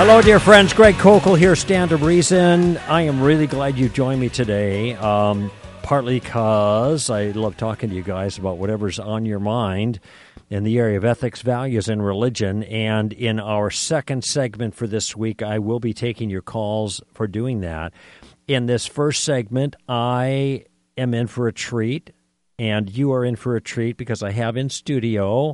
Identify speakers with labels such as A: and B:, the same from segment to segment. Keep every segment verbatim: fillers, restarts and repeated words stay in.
A: Hello, dear friends. Greg Kokel here, Stand to Reason. I am really glad you joined me today, um, partly because I love talking to you guys about whatever's on your mind in the area of ethics, values, and religion. And in our second segment for this week, I will be taking your calls for doing that. In this first segment, I am in for a treat, and you are in for a treat because I have in studio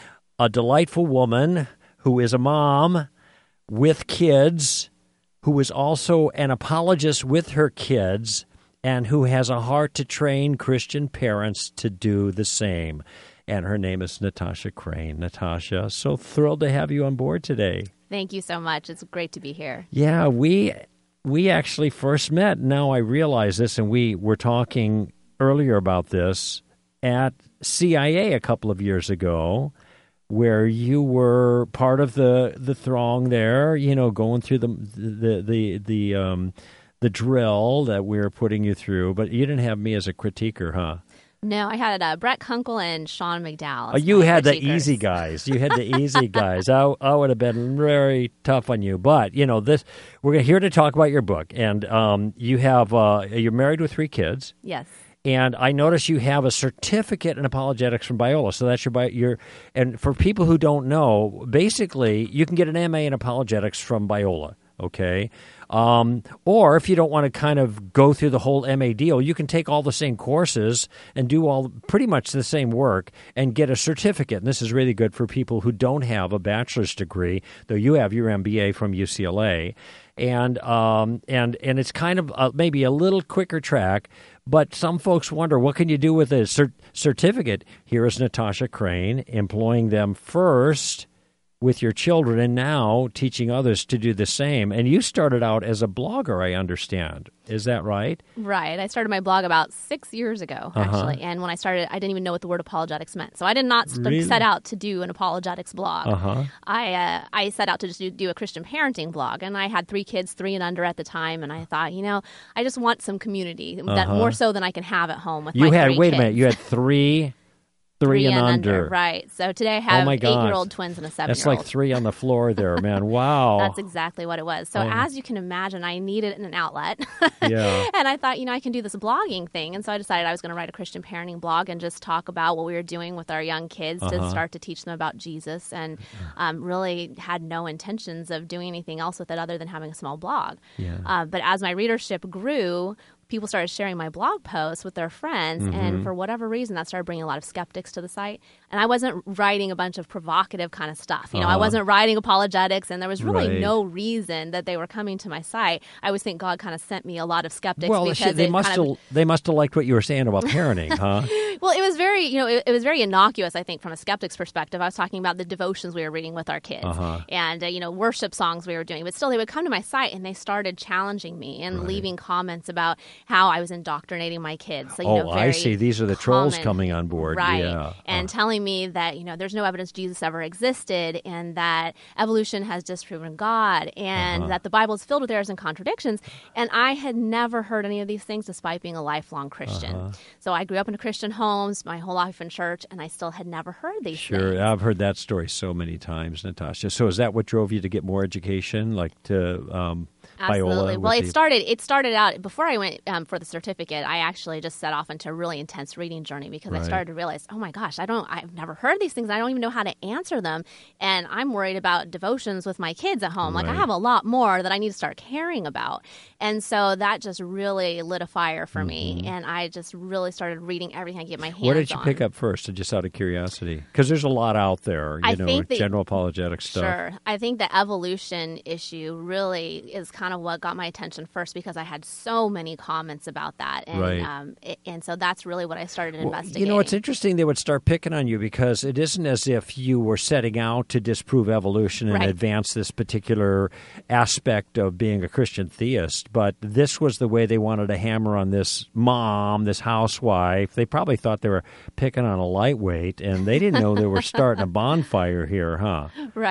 A: a delightful woman who is a mom with kids, who is also an apologist with her kids, and who has a heart to train Christian parents to do the same. And her name is Natasha Crain. Natasha, so thrilled to have you on board today.
B: Thank you so much. It's great to be here.
A: Yeah, we we actually first met. Now I realize this, and we were talking earlier about this at C I A a couple of years ago, where you were part of the, the throng there, you know, going through the the the the um the drill that we were putting you through, but you didn't have me as a critiquer, huh?
B: No, I had uh, Brett Kunkel and Sean McDowell.
A: Oh, you had the easy guys. You had the easy guys. I, I would have been very tough on you, but you know this. We're here to talk about your book, and um, you have uh, you're married with three kids.
B: Yes.
A: And I notice you have a certificate in apologetics from Biola. So that's your, your, and for people who don't know, basically you can get an M A in apologetics from Biola, okay? Um, or if you don't want to kind of go through the whole M A deal, you can take all the same courses and do all pretty much the same work and get a certificate. And this is really good for people who don't have a bachelor's degree, though you have your M B A from U C L A. And um, and and it's kind of uh, maybe a little quicker track, but some folks wonder, what can you do with a cert- certificate? Here is Natasha Crain employing them first with your children and now teaching others to do the same. And you started out as a blogger, I understand. Is that right?
B: Right. I started my blog about six years ago, actually. Uh-huh. And when I started, I didn't even know what the word apologetics meant. So I did not st- really? set out to do an apologetics blog. Uh-huh. I uh, I set out to just do, do a Christian parenting blog. And I had three kids, three and under at the time. And I thought, you know, I just want some community, uh-huh. that more so than I can have at home with
A: you
B: my
A: had,
B: three
A: wait
B: kids.
A: a minute, you had three... Three, three and, and under. under.
B: Right. So today I have
A: oh
B: eight-year-old twins and a seven-year-old.
A: That's like three on the floor there, man. Wow.
B: That's exactly what it was. So oh. as you can imagine, I needed an outlet.
A: Yeah.
B: And I thought, you know, I can do this blogging thing. And so I decided I was going to write a Christian parenting blog and just talk about what we were doing with our young kids uh-huh. to start to teach them about Jesus, and um, really had no intentions of doing anything else with it other than having a small blog. Yeah. Uh, but as my readership grew, people started sharing my blog posts with their friends, mm-hmm. and for whatever reason, that started bringing a lot of skeptics to the site. And I wasn't writing a bunch of provocative kind of stuff. You know, uh-huh. I wasn't writing apologetics, and there was really
A: right.
B: no reason that they were coming to my site. I always think God kind of sent me a lot of skeptics.
A: Well,
B: because
A: they must
B: kind
A: have
B: of...
A: they must have liked what you were saying about parenting, huh?
B: Well, it was very, you know, it, it was very innocuous, I think, from a skeptic's perspective. I was talking about the devotions we were reading with our kids, uh-huh. and uh, you know, worship songs we were doing. But still, they would come to my site and they started challenging me and right. leaving comments about how I was indoctrinating my kids. So, you
A: oh,
B: know, very
A: I see. These are the
B: common,
A: trolls coming on board.
B: Right.
A: Yeah.
B: And
A: uh.
B: telling me that, you know, there's no evidence Jesus ever existed, and that evolution has disproven God, and uh-huh. that the Bible is filled with errors and contradictions. And I had never heard any of these things despite being a lifelong Christian. Uh-huh. So I grew up in Christian homes, my whole life in church, and I still had never heard these
A: sure.
B: things.
A: Sure. I've heard that story so many times, Natasha. So is that what drove you to get more education, like to... Um,
B: Absolutely.
A: Biola
B: well, it
A: the...
B: started. It started out before I went um, for the certificate. I actually just set off into a really intense reading journey because right. I started to realize, oh my gosh, I don't. I've never heard these things. I don't even know how to answer them, and I'm worried about devotions with my kids at home. Right. Like I have a lot more that I need to start caring about, and so that just really lit a fire for mm-hmm. me, and I just really started reading everything I get my hands on.
A: What did you on. pick up first, just out of curiosity? Because there's a lot out there, you
B: I
A: know,
B: think the,
A: general apologetic stuff.
B: Sure. I think the evolution issue really is kind of what got my attention first, because I had so many comments about that, and
A: right.
B: um, it, and so that's really what I started
A: well,
B: investigating.
A: You know, it's interesting they would start picking on you, because it isn't as if you were setting out to disprove evolution and
B: right.
A: advance this particular aspect of being a Christian theist, but this was the way they wanted to hammer on this mom, this housewife. They probably thought they were picking on a lightweight, and they didn't know they were starting a bonfire here, huh?
B: Right.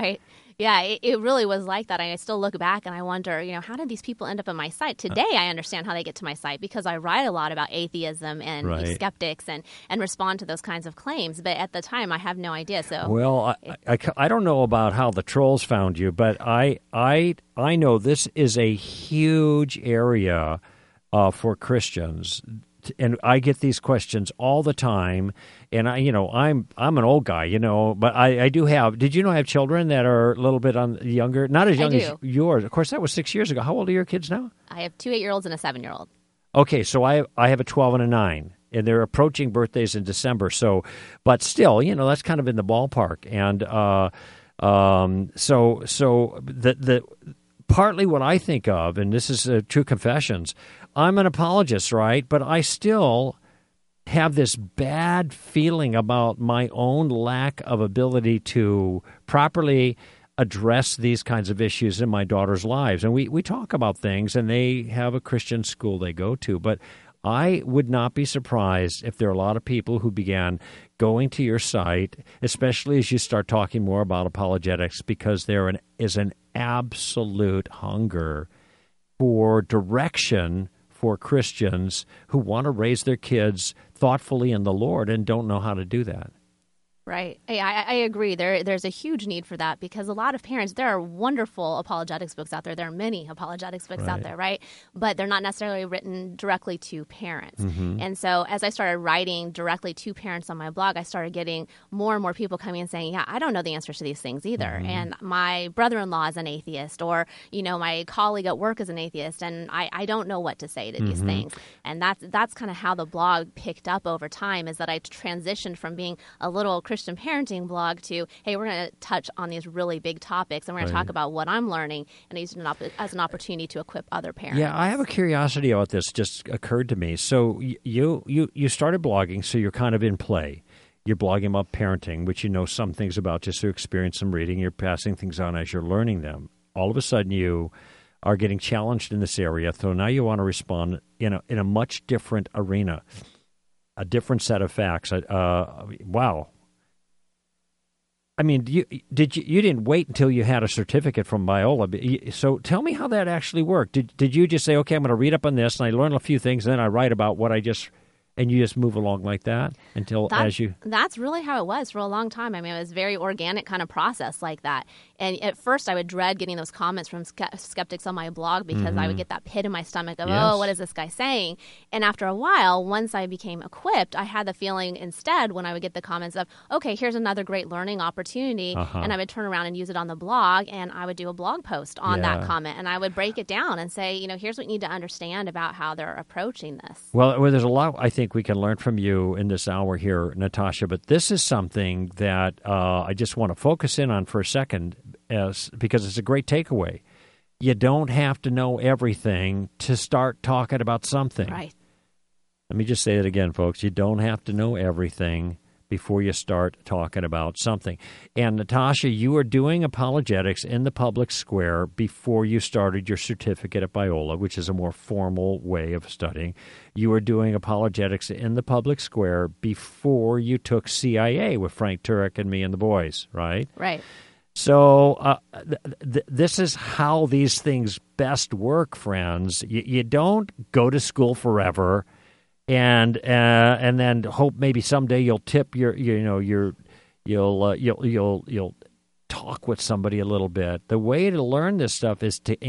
B: Yeah, it, it really was like that. I still look back and I wonder, you know, how did these people end up on my site? Today, I understand how they get to my site because I write a lot about atheism and
A: Right.
B: skeptics and, and respond to those kinds of claims. But at the time, I have no idea. So,
A: Well, I, I, I don't know about how the trolls found you, but I I I know this is a huge area uh, for Christians. And I get these questions all the time, and I, you know, I'm I'm an old guy, you know, but I, I do have. Did you know I have children that are a little bit on younger, not as young
B: I
A: as
B: do.
A: yours? Of course, that was six years ago. How old are your kids now?
B: I have two eight-year-olds and a seven-year-old.
A: Okay, so I I have a twelve and a nine, and they're approaching birthdays in December. So, but still, you know, that's kind of in the ballpark, and uh, um, so so the the partly what I think of, and this is uh, true confessions. I'm an apologist, right? But I still have this bad feeling about my own lack of ability to properly address these kinds of issues in my daughter's lives. And we, we talk about things, and they have a Christian school they go to. But I would not be surprised if there are a lot of people who began going to your site, especially as you start talking more about apologetics, because there an, is an absolute hunger for direction for Christians who want to raise their kids thoughtfully in the Lord and don't know how to do that.
B: Right. I, I agree. There, there's a huge need for that because a lot of parents, there are wonderful apologetics books out there. There are many apologetics books
A: Right.
B: out there, right? But they're not necessarily written directly to parents.
A: Mm-hmm.
B: And so as I started writing directly to parents on my blog, I started getting more and more people coming and saying, yeah, I don't know the answers to these things either.
A: Mm-hmm.
B: And my brother-in-law is an atheist, or, you know, my colleague at work is an atheist, and I, I don't know what to say to
A: Mm-hmm.
B: these things. And that's, that's kind of how the blog picked up over time, is that I transitioned from being a little Christian parenting blog to, hey, we're going to touch on these really big topics, and we're going
A: Right.
B: to talk about what I'm learning, and I use it an op- as an opportunity to equip other parents.
A: Yeah, I have a curiosity about this. Just occurred to me. So y- you you you started blogging, so you're kind of in play. You're blogging about parenting, which you know some things about just through experience and reading. You're passing things on as you're learning them. All of a sudden, you are getting challenged in this area. So now you want to respond in a in a much different arena, a different set of facts. Uh, wow. I mean, you, did you? You didn't wait until you had a certificate from Biola. So tell me how that actually worked. Did Did you just say, okay, I'm going to read up on this, and I learn a few things, and then I write about what I just, and you just move along like that until
B: That,
A: as you.
B: That's really how it was for a long time. I mean, it was a very organic kind of process like that. And at first, I would dread getting those comments from ske- skeptics on my blog because mm-hmm. I would get that pit in my stomach of,
A: yes.
B: oh, what is this guy saying? And after a while, once I became equipped, I had the feeling instead when I would get the comments of, okay, here's another great learning opportunity.
A: Uh-huh.
B: And I would turn around and use it on the blog, and I would do a blog post on
A: yeah.
B: that comment. And I would break it down and say, you know, here's what you need to understand about how they're approaching this.
A: Well, well there's a lot I think we can learn from you in this hour here, Natasha, but this is something that uh, I just want to focus in on for a second as, because it's a great takeaway. You don't have to know everything to start talking about something.
B: Right.
A: Let me just say it again, folks. You don't have to know everything before you start talking about something. And Natasha, you were doing apologetics in the public square before you started your certificate at Biola, which is a more formal way of studying. You were doing apologetics in the public square before you took C I A with Frank Turek and me and the boys, right?
B: Right.
A: So uh, th- th- this is how these things best work, friends. Y- you don't go to school forever and uh, and then hope maybe someday you'll tip your you know your you'll uh, you'll you'll you'll talk with somebody a little bit. The way to learn this stuff is to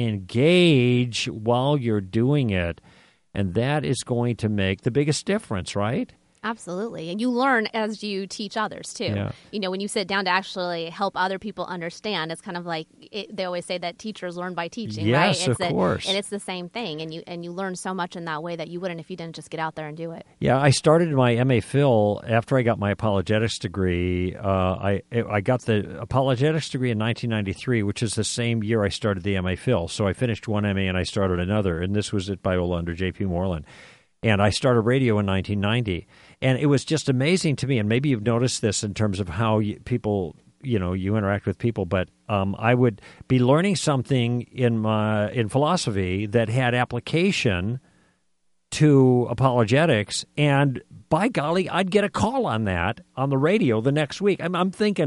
A: engage while you're doing it, and that is going to make the biggest difference, right?
B: Absolutely. And you learn as you teach others, too.
A: Yeah.
B: You know, when you sit down to actually help other people understand, it's kind of like it, they always say that teachers learn by teaching,
A: yes,
B: right?
A: Yes,
B: it's
A: of
B: a,
A: course.
B: And it's the same thing. And you and you learn so much in that way that you wouldn't if you didn't just get out there and do it.
A: Yeah, I started my M A Phil after I got my apologetics degree. Uh, I I got the apologetics degree in nineteen ninety-three, which is the same year I started the M A Phil. So I finished one M A and I started another, and this was at Biola under J P Moreland. And I started radio in nineteen ninety. And it was just amazing to me, and maybe you've noticed this in terms of how you, people, you know, you interact with people, but um, I would be learning something in my in philosophy that had application to apologetics, and by golly, I'd get a call on that on the radio the next week. I'm, I'm thinking,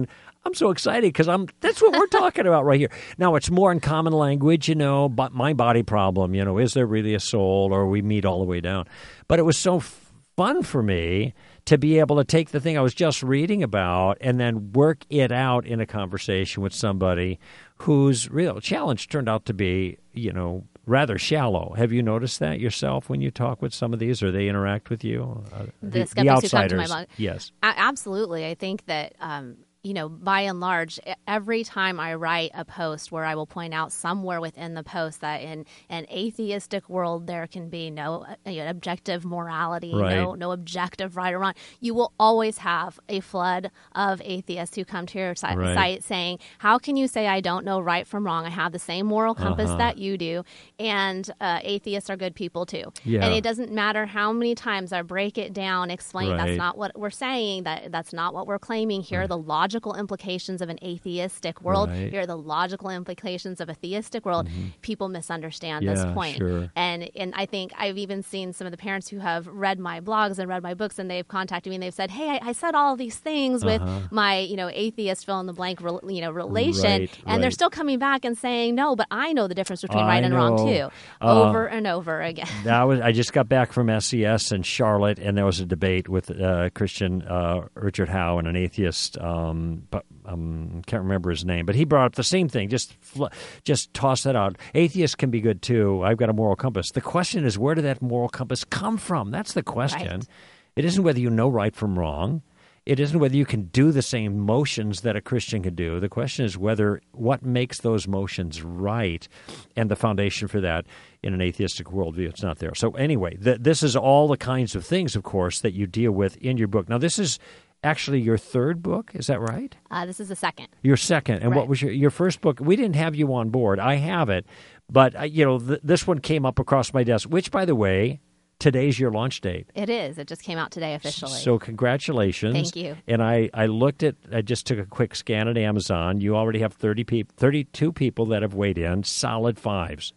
A: I'm so excited because I'm. That's what we're talking about right here. Now, it's more in common language, you know, but my body problem, you know, is there really a soul, or we meet all the way down? But it was so f- fun for me to be able to take the thing I was just reading about and then work it out in a conversation with somebody whose real challenge turned out to be, you know, rather shallow. Have you noticed that yourself when you talk with some of these, or they interact with you? Uh,
B: the,
A: the,
B: skeptics
A: the outsiders,
B: who come to my blog.
A: Yes.
B: A- absolutely. I think that, um, you know, by and large, every time I write a post where I will point out somewhere within the post that in an atheistic world there can be no uh, you know, objective morality,
A: right.
B: no no objective right or wrong, you will always have a flood of atheists who come to your si-
A: right.
B: site saying, how can you say I don't know right from wrong? I have the same moral compass
A: uh-huh.
B: that you do, and uh, atheists are good people too.
A: Yeah.
B: And it doesn't matter how many times I break it down, explain
A: right.
B: that's not what we're saying, that that's not what we're claiming here, right. the logical implications of an atheistic world.
A: Right.
B: Here are the logical implications of a theistic world. Mm-hmm. People misunderstand
A: yeah,
B: this point.
A: Sure.
B: And and I think I've even seen some of the parents who have read my blogs and read my books, and they've contacted me and they've said, hey, I, I said all of these things with uh-huh. my, you know, atheist fill in the blank, re, you know, relation.
A: Right,
B: and
A: right.
B: they're still coming back and saying, no, but I know the difference between
A: I
B: right and
A: know.
B: wrong too.
A: Uh,
B: over and over again.
A: that was I just got back from S C S in Charlotte, and there was a debate with uh, Christian uh, Richard Howe and an atheist, um, but um, can't remember his name, but he brought up the same thing. Just fl- just toss that out. Atheists can be good too. I've got a moral compass. The question is, where did that moral compass come from? That's the question.
B: Right.
A: It isn't whether you know right from wrong. It isn't whether you can do the same motions that a Christian can do. The question is whether what makes those motions right, and the foundation for that in an atheistic worldview, it's not there. So anyway, th- this is all the kinds of things, of course, that you deal with in your book. Now, this is actually your third book, is that right?
B: Uh, this is the second.
A: Your second. And
B: right.
A: what was your your first book? We didn't have you on board. I have it. But, uh, you know, th- this one came up across my desk, which, by the way, today's your launch date.
B: It is. It just came out today officially.
A: So congratulations.
B: Thank you.
A: And I, I looked at, I just took a quick scan at Amazon. You already have thirty people, thirty-two people that have weighed in, solid fives.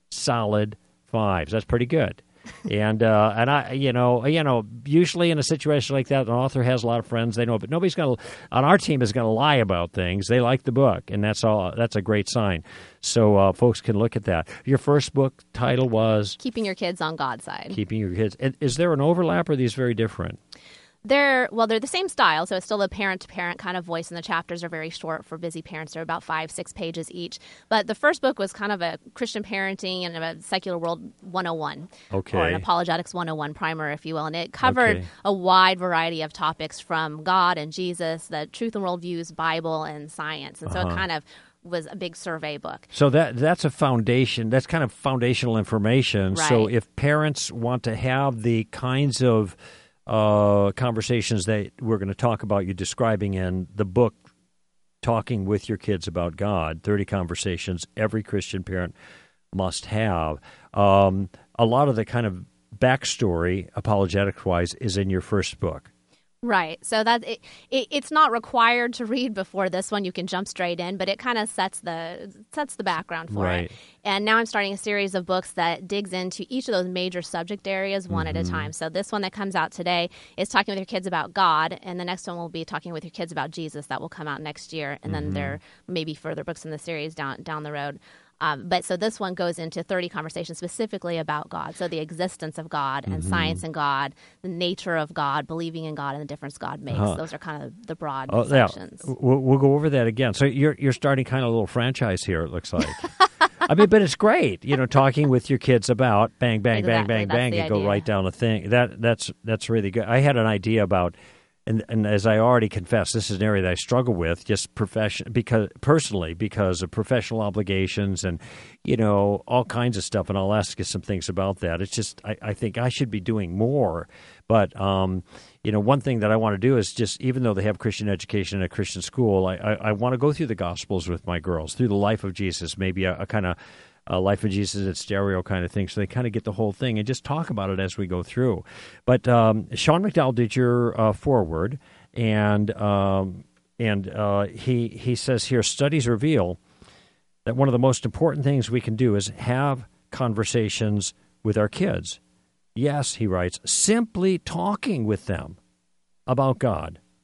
A: Solid fives. That's pretty good. and uh, and I, you know, you know, usually in a situation like that, an author has a lot of friends. They know, but nobody's going to on our team is going to lie about things. They like the book, and that's all. That's a great sign. So uh, folks can look at that. Your first book title was
B: Keeping Your Kids on God's Side.
A: Keeping Your Kids. Is there an overlap, or are these very different?
B: They're well, they're the same style, so it's still a parent-to-parent kind of voice, and the chapters are very short for busy parents. They're about five, six pages each. But the first book was kind of a Christian parenting and a secular world one oh one,
A: okay.
B: or an apologetics one oh one primer, if you will, and it covered
A: okay.
B: a wide variety of topics from God and Jesus, the truth and worldviews, Bible, and science, and so
A: uh-huh.
B: it kind of was a big survey book.
A: So that that's a foundation. That's kind of foundational information.
B: Right.
A: So if parents want to have the kinds of uh, conversations that we're going to talk about, you describing in the book, Talking with Your Kids About God, thirty conversations every Christian parent must have. Um, a lot of the kind of backstory, apologetics-wise, is in your first book.
B: Right. So that it, it, it's not required to read before this one. You can jump straight in, but it kind of sets the sets the background for
A: right.
B: it. And now I'm starting a series of books that digs into each of those major subject areas one mm-hmm. at a time. So this one that comes out today is Talking with Your Kids About God, and the next one will be Talking with Your Kids About Jesus. That will come out next year, and mm-hmm. then there may be further books in the series down down the road. Um, but so this one goes into thirty conversations specifically about God. So the existence of God and mm-hmm. science and God, the nature of God, believing in God, and the difference God makes. Uh-huh. Those are kind of the broad
A: oh,
B: sections.
A: Yeah. We'll, we'll go over that again. So you're you're starting kind of a little franchise here, it looks like. I mean, but it's great, you know, talking with your kids about bang, bang,
B: exactly.
A: bang, bang,
B: That's
A: bang, and
B: idea.
A: go right down the thing. That that's that's really good. I had an idea about. And, and as I already confessed, this is an area that I struggle with, just profession because personally, because of professional obligations and, you know, all kinds of stuff. And I'll ask you some things about that. It's just I, I think I should be doing more. But, um, you know, one thing that I want to do is just, even though they have Christian education in a Christian school, I, I, I want to go through the Gospels with my girls, through the life of Jesus, maybe a, a kind of Uh, Life of Jesus at stereo kind of thing, so they kind of get the whole thing and just talk about it as we go through. But um, Sean McDowell did your uh, foreword, and um, and uh, he he says here, studies reveal that one of the most important things we can do is have conversations with our kids. Yes, he writes, simply talking with them about God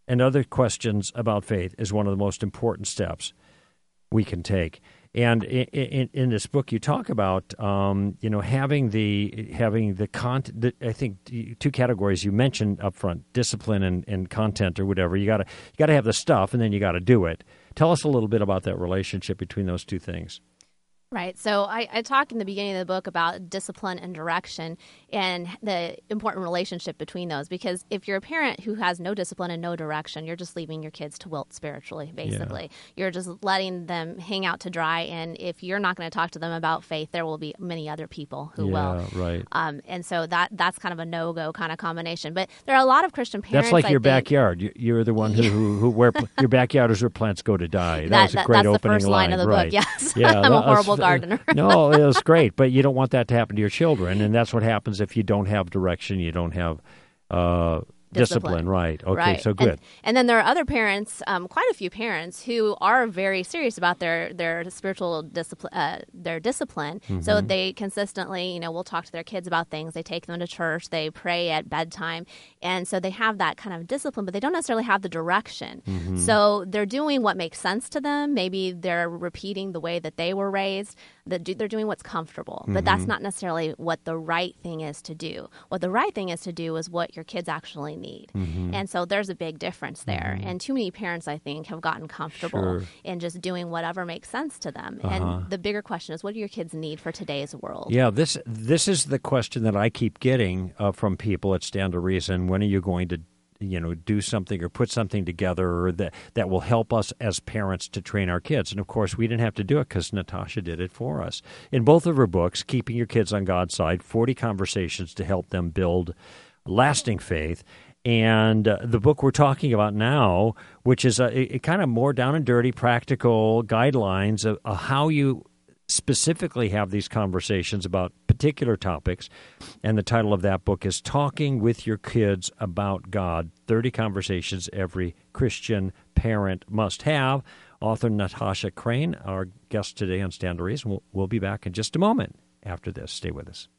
A: and other questions about faith is one of the most important steps we can take. And in, in, in this book, you talk about, um, you know, having the having the content. I think two categories you mentioned up front: discipline and, and content, or whatever. You gotta you gotta have the stuff, and then you got to do it. Tell us a little bit about that relationship between those two things.
B: Right. So I, I talk in the beginning of the book about discipline and direction and the important relationship between those. Because if you're a parent who has no discipline and no direction, you're just leaving your kids to wilt spiritually, basically. Yeah. You're just letting them hang out to dry. And if you're not going to talk to them about faith, there will be many other people who
A: yeah,
B: will.
A: Right.
B: Um, and so that that's kind of a no-go kind of combination. But there are a lot of Christian parents.
A: That's like
B: I
A: your
B: think,
A: backyard. You, you're the one who, who, who where your backyard is where plants go to die. That,
B: that
A: was a
B: that,
A: great
B: that's
A: opening
B: the first line, line of the
A: right.
B: book, yes.
A: Yeah,
B: I'm a
A: that,
B: horrible
A: uh,
B: gardener.
A: No, it was great, but you don't want that to happen to your children, and that's what happens if you don't have direction, you don't have uh, discipline. discipline. Right. Okay,
B: right.
A: so good.
B: And, and then there are other parents, um, quite a few parents, who are very serious about their, their spiritual discipline, uh, their discipline. Mm-hmm. So they consistently, you know, will talk to their kids about things. They take them to church. They pray at bedtime. And so they have that kind of discipline, but they don't necessarily have the direction. Mm-hmm. So they're doing what makes sense to them. Maybe they're repeating the way that they were raised. They're doing what's comfortable, but mm-hmm. that's not necessarily what the right thing is to do. What the right thing is to do is what your kids actually need. Mm-hmm. And so there's a big difference there. Mm-hmm. And too many parents, I think, have gotten comfortable
A: sure.
B: in just doing whatever makes sense to them. Uh-huh. And the bigger question is, what do your kids need for today's world?
A: Yeah, this this is the question that I keep getting uh, from people at Stand to Reason. When are you going to you know, do something or put something together that, that will help us as parents to train our kids? And, of course, we didn't have to do it because Natasha did it for us. In both of her books, Keeping Your Kids on God's Side, forty Conversations to Help Them Build Lasting Faith, and uh, the book we're talking about now, which is a, a, a kind of more down and dirty, practical guidelines of, of how you specifically have these conversations about particular topics. And the title of that book is Talking with Your Kids About God, thirty Conversations Every Christian Parent Must Have. Author Natasha Crain, our guest today on Stand to Reason. We'll, we'll be back in just a moment after this. Stay with us.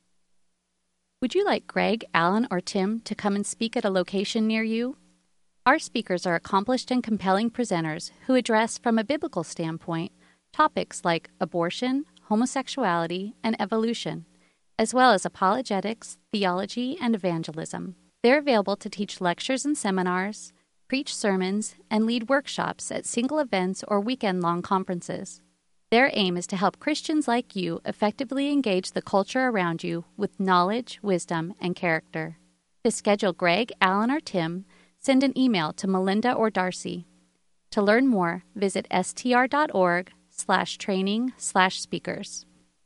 C: Would you like Greg, Alan, or Tim to come and speak at a location near you? Our speakers are accomplished and compelling presenters who address, from a biblical standpoint, topics like abortion, homosexuality, and evolution, as well as apologetics, theology, and evangelism. They're available to teach lectures and seminars, preach sermons, and lead workshops at single events or weekend-long conferences. Their aim is to help Christians like you effectively engage the culture around you with knowledge, wisdom, and character. To schedule Greg, Alan, or Tim, send an email to Melinda or Darcy. To learn more, visit str.org slash training slash speakers.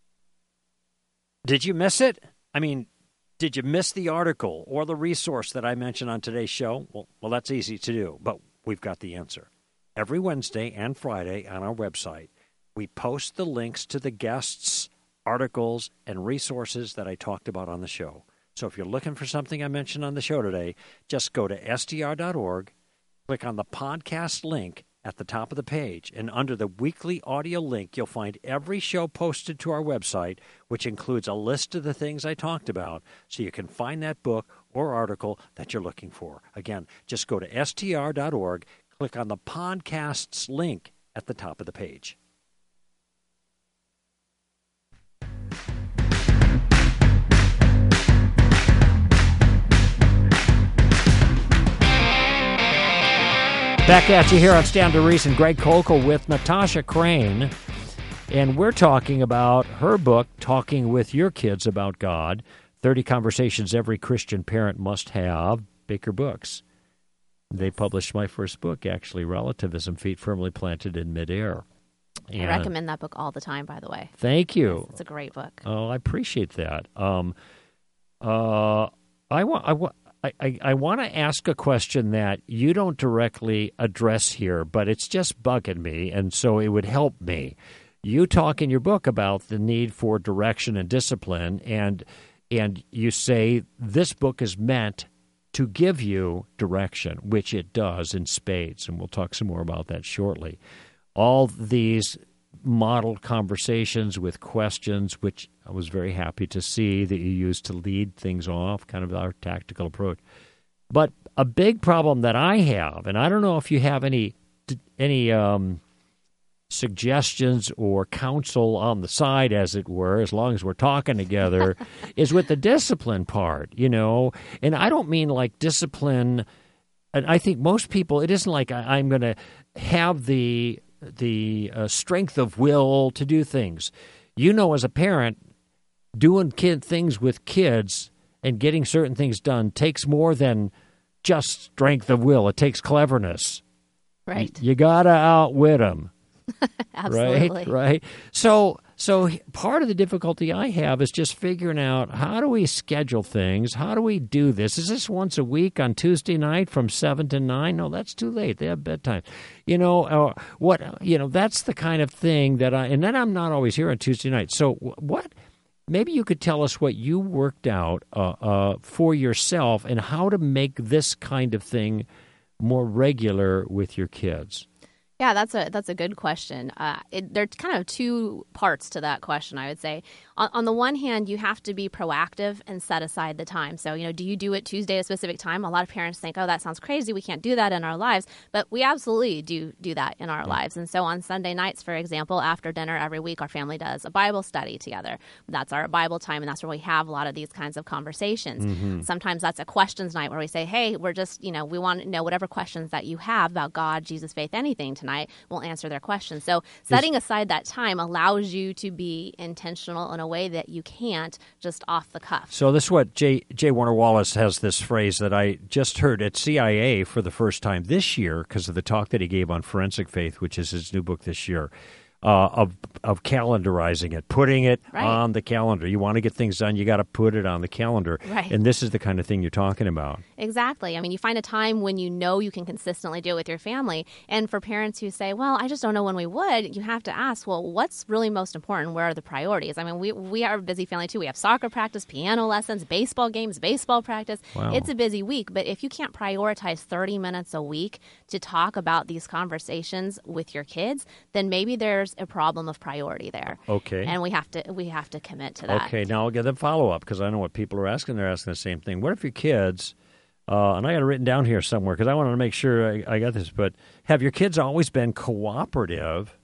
A: Did you miss it? I mean, did you miss the article or the resource that I mentioned on today's show? Well, well, that's easy to do, but we've got the answer. Every Wednesday and Friday on our website, we post the links to the guests, articles, and resources that I talked about on the show. So if you're looking for something I mentioned on the show today, just go to S T R dot org, click on the podcast link at the top of the page, and under the weekly audio link, you'll find every show posted to our website, which includes a list of the things I talked about, so you can find that book or article that you're looking for. Again, just go to S T R dot org, click on the podcasts link at the top of the page. Back at you here on Stand to Reason. Greg Koukl with Natasha Crain, and we're talking about her book, Talking with Your Kids About God, thirty Conversations Every Christian Parent Must Have, Baker Books. They published my first book, actually, Relativism, Feet Firmly Planted in Midair.
B: And I recommend that book all the time, by the way.
A: Thank you.
B: It's a great book.
A: Oh, I appreciate that. Um, uh, I want... I want I, I, I want to ask a question that you don't directly address here, but it's just bugging me, and so it would help me. You talk in your book about the need for direction and discipline, and and you say this book is meant to give you direction, which it does in spades, and we'll talk some more about that shortly. All these modeled conversations with questions, which I was very happy to see that you used to lead things off, kind of our tactical approach. But a big problem that I have, and I don't know if you have any any um, suggestions or counsel on the side, as it were, as long as we're talking together, is with the discipline part, you know. And I don't mean like discipline. And I think most people, it isn't like I, I'm going to have the the uh, strength of will to do things. You know, as a parent, doing kid things with kids and getting certain things done takes more than just strength of will. It takes cleverness.
B: Right.
A: You, you got to outwit them.
B: Absolutely.
A: Right, right. So, so part of the difficulty I have is just figuring out, how do we schedule things? How do we do this? Is this once a week on Tuesday night from seven to nine? No, that's too late. They have bedtime. You know, uh, what? You know, that's the kind of thing that I. And then I'm not always here on Tuesday night. So, what? Maybe you could tell us what you worked out uh, uh, for yourself and how to make this kind of thing more regular with your kids.
B: Yeah, that's a that's a good question. Uh, it, there are kind of two parts to that question, I would say. On, on the one hand, you have to be proactive and set aside the time. So, you know, do you do it Tuesday at a specific time? A lot of parents think, oh, that sounds crazy. We can't do that in our lives. But we absolutely do do that in our mm-hmm. lives. And so on Sunday nights, for example, after dinner every week, our family does a Bible study together. That's our Bible time, and that's where we have a lot of these kinds of conversations. Mm-hmm. Sometimes that's a questions night where we say, hey, we're just, you know, we want to know whatever questions that you have about God, Jesus, faith, anything tonight. We'll answer their questions. So setting is, aside that time allows you to be intentional in a way that you can't just off the cuff.
A: So this is what J. J. Warner Wallace has, this phrase that I just heard at C I A for the first time this year because of the talk that he gave on forensic faith, which is his new book this year. Uh, of of calendarizing it, putting it right. on the calendar. You want to get things done, you got to put it on the calendar.
B: Right.
A: And this is the kind of thing you're talking about.
B: Exactly. I mean, you find a time when you know you can consistently do it with your family. And for parents who say, well, I just don't know when we would, you have to ask, well, what's really most important? Where are the priorities? I mean, we, we are a busy family, too. We have soccer practice, piano lessons, baseball games, baseball practice.
A: Wow.
B: It's a busy week. But if you can't prioritize thirty minutes a week to talk about these conversations with your kids, then maybe there's a problem of priority there.
A: Okay.
B: And we have to we have to commit to that.
A: Okay, now I'll get the follow-up because I know what people are asking. They're asking the same thing. What if your kids, uh, and I got it written down here somewhere because I wanted to make sure I, I got this, but have your kids always been cooperative?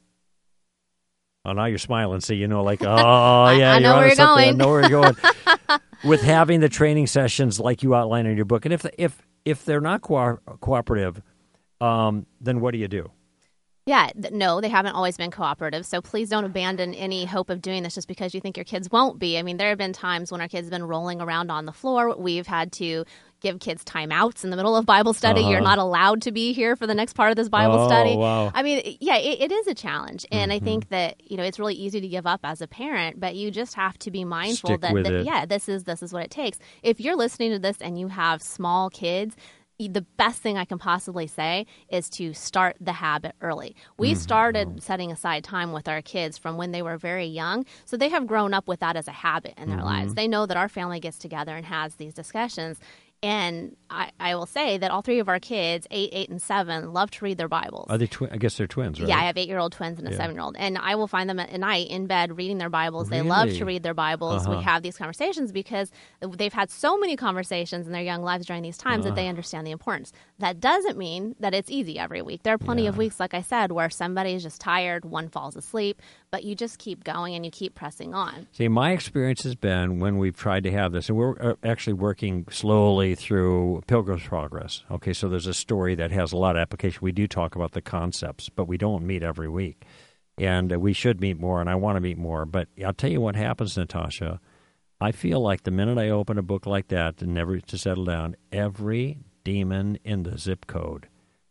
A: Oh, now you're smiling, so you know, like, oh, yeah,
B: I know
A: you're
B: where you're going.
A: I know where you're going. With having the training sessions like you outline in your book. And if if if they're not co- cooperative, um, then what do you do?
B: Yeah, th- no, they haven't always been cooperative. So please don't abandon any hope of doing this just because you think your kids won't be. I mean, there have been times when our kids have been rolling around on the floor. We've had to give kids timeouts in the middle of Bible study. Uh-huh. You're not allowed to be here for the next part of this Bible
A: oh,
B: study.
A: Wow.
B: I mean, yeah, it, it is a challenge. And
A: mm-hmm.
B: I think that, you know, it's really easy to give up as a parent, but you just have to be mindful
A: Stick
B: that,
A: with
B: that
A: it.
B: yeah, this is this is what it takes. If you're listening to this and you have small kids, the best thing I can possibly say is to start the habit early. We mm-hmm. started setting aside time with our kids from when they were very young, so they have grown up with that as a habit in their mm-hmm. lives. They know that our family gets together and has these discussions. And I, I will say that all three of our kids, eight, eight, and seven, love to read their Bibles.
A: Are they twi- I guess they're twins, right?
B: Yeah, I have eight-year-old twins and a
A: yeah.
B: seven-year-old. And I will find them at night in bed reading their Bibles.
A: Really?
B: They love to read their Bibles.
A: Uh-huh.
B: We have these conversations because they've had so many conversations in their young lives during these times uh-huh. that they understand the importance. That doesn't mean that it's easy every week. There are plenty
A: yeah.
B: of weeks, like I said, where somebody is just tired, one falls asleep, but you just keep going and you keep pressing on.
A: See, my experience has been when we've tried to have this, and we're actually working slowly through Pilgrim's Progress. Okay, so there's a story that has a lot of application. We do talk about the concepts, but we don't meet every week. And uh, we should meet more, and I want to meet more. But I'll tell you what happens, Natasha. I feel like the minute I open a book like that, and never to settle down, every demon in the zip code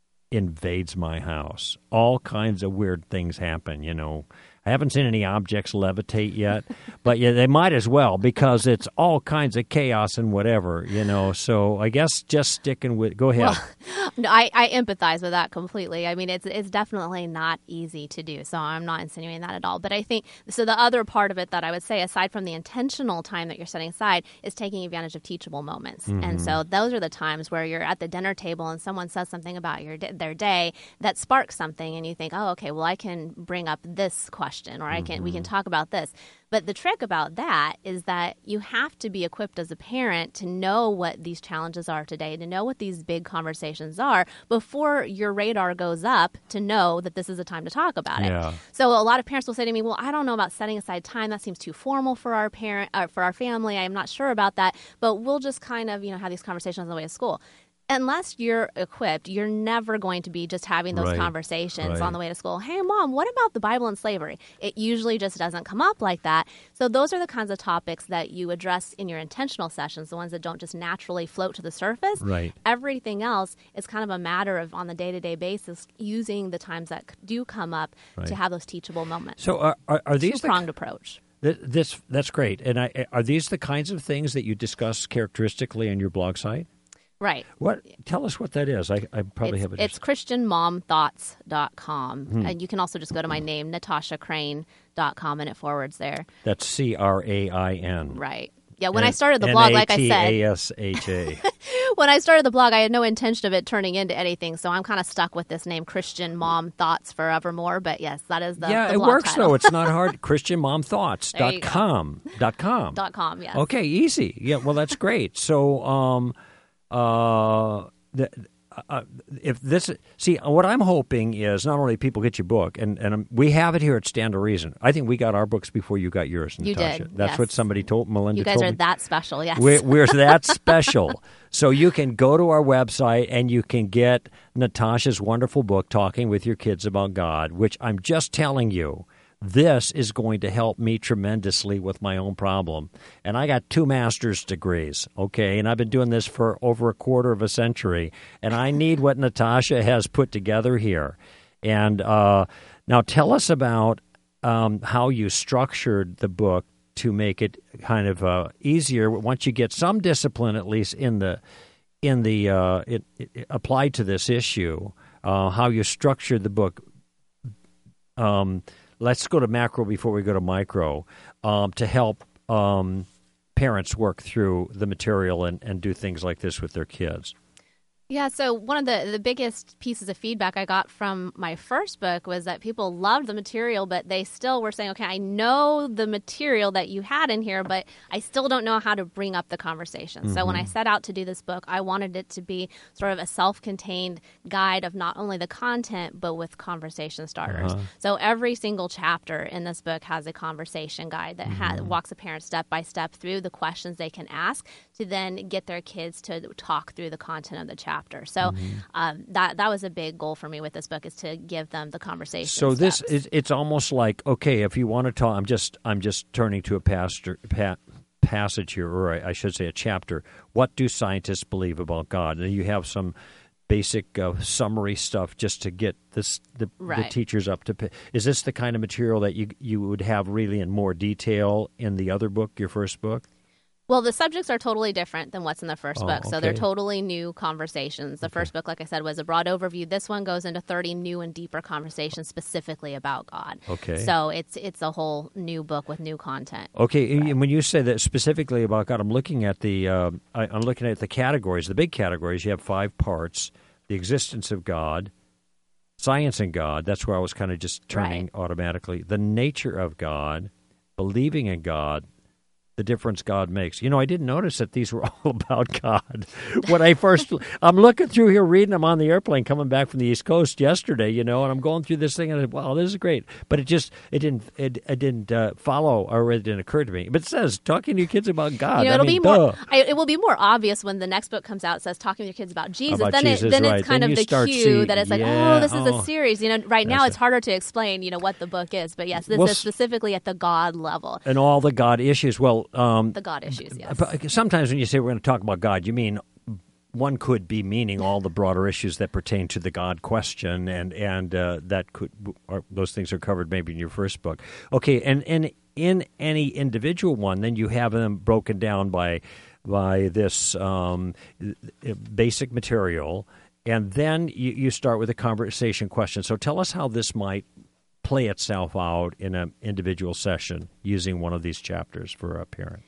A: invades my house. All kinds of weird things happen, you know. I haven't seen any objects levitate yet, but yeah, they might as well because it's all kinds of chaos and whatever, you know. So I guess just sticking with. Go ahead.
B: Well, no, I, I empathize with that completely. I mean, it's it's definitely not easy to do. So I'm not insinuating that at all. But I think so. The other part of it that I would say, aside from the intentional time that you're setting aside, is taking advantage of teachable moments. Mm-hmm. And so those are the times where you're at the dinner table and someone says something about your their day that sparks something, and you think, oh, okay, well, I can bring up this question. question, or I can we can talk about this. But the trick about that is that you have to be equipped as a parent to know what these challenges are today, to know what these big conversations are before your radar goes up to know that this is a time to talk about
A: Yeah.
B: it. So a lot of parents will say to me, well, I don't know about setting aside time. That seems too formal for our parent, uh, for our family. I'm not sure about that. But we'll just kind of, you know, have these conversations on the way to school. Unless you're equipped, you're never going to be just having those
A: Right,
B: conversations
A: right.
B: on the way to school. Hey, Mom, what about the Bible and slavery? It usually just doesn't come up like that. So those are the kinds of topics that you address in your intentional sessions, the ones that don't just naturally float to the surface.
A: Right.
B: Everything else is kind of a matter of, on the day-to-day basis, using the times that do come up
A: Right.
B: to have those teachable moments.
A: So are, are, are these the,
B: Two-pronged approach.
A: th- this that's great. And I, are these the kinds of things that you discuss characteristically on your blog site?
B: Right.
A: What? Tell us what that is. I, I probably
B: It's,
A: have it.
B: it's christian mom thoughts dot com.
A: Hmm.
B: And you can also just go to my name, natasha crane dot com, and it forwards there.
A: That's C R A I N.
B: Right. Yeah, when I started the blog, like I said,
A: N A T A S H A.
B: when I started the blog, I had no intention of it turning into anything. So I'm kind of stuck with this name, Christian Mom Thoughts Forevermore. But yes, that is the
A: yeah,
B: the
A: it
B: blog
A: works,
B: title.
A: though. It's not hard. christian mom thoughts
B: There
A: dot
B: you go.
A: com. Dot com.
B: Dot com, yes.
A: Okay, easy. Yeah, well, that's great. So, um, uh, the, uh, if this, see, what I'm hoping is not only people get your book, and, and um, we have it here at Stand to Reason. I think we got our books before you got yours,
B: You
A: Natasha.
B: did,
A: That's
B: yes.
A: what somebody told, Melinda
B: You guys
A: told
B: are
A: me.
B: that special, yes.
A: We're, we're that special. So you can go to our website and you can get Natasha's wonderful book, Talking with Your Kids About God, which I'm just telling you, this is going to help me tremendously with my own problem. And I got two master's degrees, okay? And I've been doing this for over a quarter of a century. And I need what Natasha has put together here. And uh, now tell us about um, how you structured the book to make it kind of uh, easier once you get some discipline, at least in the in the uh, it, it applied to this issue. Uh, how you structured the book. Um, let's go to macro before we go to micro um, to help um, parents work through the material and, and do things like this with their kids.
B: Yeah, so one of the, the biggest pieces of feedback I got from my first book was that people loved the material, but they still were saying, okay, I know the material that you had in here, but I still don't know how to bring up the conversation. Mm-hmm. So when I set out to do this book, I wanted it to be sort of a self-contained guide of not only the content, but with conversation starters. Uh-huh. So every single chapter in this book has a conversation guide that mm-hmm. has, walks a parent step by step through the questions they can ask to then get their kids to talk through the content of the chapter. So mm-hmm. um, that that was a big goal for me with this book, is to give them the conversation.
A: So
B: steps.
A: this is it's almost like, okay, if you want to talk, I'm just I'm just turning to a pastor, pa, passage here, or I, I should say a chapter. What do scientists believe about God? And you have some basic uh, summary stuff just to get this the,
B: right.
A: the teachers up to. Is this the kind of material that you you would have really in more detail in the other book, your first book?
B: Well, the subjects are totally different than what's in the first
A: oh,
B: book, so
A: okay.
B: they're totally new conversations. The
A: okay.
B: first book, like I said, was a broad overview. This one goes into thirty new and deeper conversations specifically about God.
A: Okay.
B: So it's it's a whole new book with new content.
A: Okay,
B: right.
A: and when you say that specifically about God, I'm looking at the uh, I, I'm looking at the categories, the big categories. You have five parts: the existence of God, science and God. That's where I was kind of just turning
B: right.
A: automatically. The nature of God, believing in God, the difference God makes. You know, I didn't notice that these were all about God. When I first, I'm looking through here, reading them on the airplane, coming back from the East Coast yesterday, you know, and I'm going through this thing, and I, wow, this is great. But it just, it didn't, it, it didn't uh, follow, or it didn't occur to me. But it says, talking to your kids about God.
B: You know,
A: I
B: it'll
A: mean,
B: be more.
A: duh.
B: I, it will be more obvious when the next book comes out. It says talking to your kids about Jesus.
A: About
B: then
A: Jesus,
B: it, then
A: right.
B: it's kind
A: then
B: of the
A: start
B: cue
A: see,
B: that it's like,
A: yeah,
B: oh, this is
A: oh,
B: a series. You know, right now it's
A: a,
B: harder to explain, you know, what the book is. But yes, this
A: well,
B: is specifically at the God level.
A: And all the God issues. Well, um,
B: the God issues, yes.
A: Sometimes when you say we're going to talk about God, you mean one could be meaning all the broader issues that pertain to the God question, and and uh, that could or those things are covered maybe in your first book. Okay, and, and in any individual one, then you have them broken down by by this um, basic material, and then you, you start with a conversation question. So tell us how this might play itself out in an individual session using one of these chapters for a parent.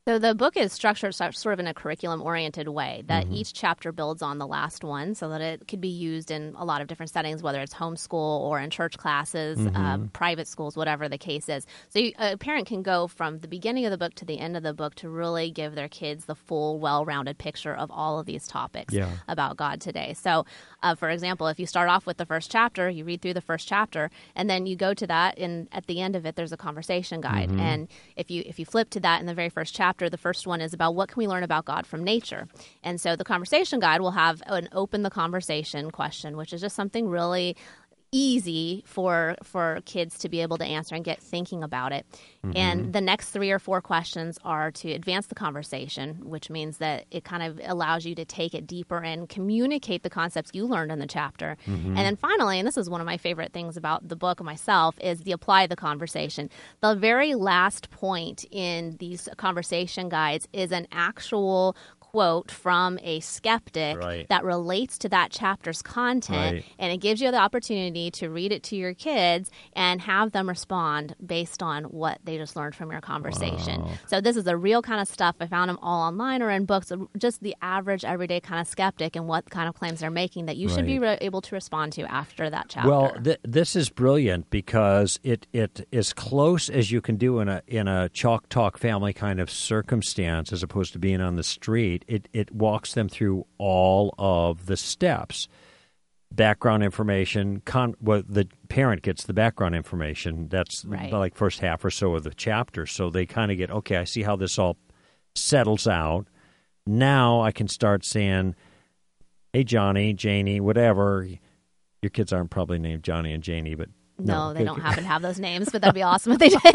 B: So the book is structured sort of in a curriculum-oriented way, that
A: Mm-hmm.
B: each chapter builds on the last one so that it could be used in a lot of different settings, whether it's homeschool or in church classes,
A: Mm-hmm.
B: uh, private schools, whatever the case is. So you, a parent can go from the beginning of the book to the end of the book to really give their kids the full, well-rounded picture of all of these topics
A: Yeah.
B: about God today. So, uh, for example, if you start off with the first chapter, you read through the first chapter, and then you go to that, and at the end of it, there's a conversation guide.
A: Mm-hmm.
B: And if you if you flip to that in the very first chapter, the first one is about what can we learn about God from nature. And so the conversation guide will have an open the conversation question, which is just something really easy for for kids to be able to answer and get thinking about it.
A: Mm-hmm.
B: And the next three or four questions are to advance the conversation, which means that it kind of allows you to take it deeper and communicate the concepts you learned in the chapter.
A: Mm-hmm.
B: And then finally, and this is one of my favorite things about the book myself, is the apply the conversation. The very last point in these conversation guides is an actual quote from a skeptic
A: Right.
B: that relates to that chapter's content,
A: Right.
B: and it gives you the opportunity to read it to your kids and have them respond based on what they just learned from your conversation.
A: Wow.
B: So this is the real kind of stuff. I found them all online or in books, just the average everyday kind of skeptic and what kind of claims they're making that you should be
A: Right.
B: re- able to respond to after that chapter.
A: Well, th- this is brilliant because it it is close as you can do in a in a chalk talk family kind of circumstance, as opposed to being on the street. It it walks them through all of the steps. Background information. Con- well, the parent gets the background information. That's
B: Right.
A: like first half or so of the chapter. So they kind of get, okay, I see how this all settles out. Now I can start saying, hey, Johnny, Janie, whatever. Your kids aren't probably named Johnny and Janie, but
B: no,
A: no
B: they don't happen to have those names, but that'd be awesome if they did.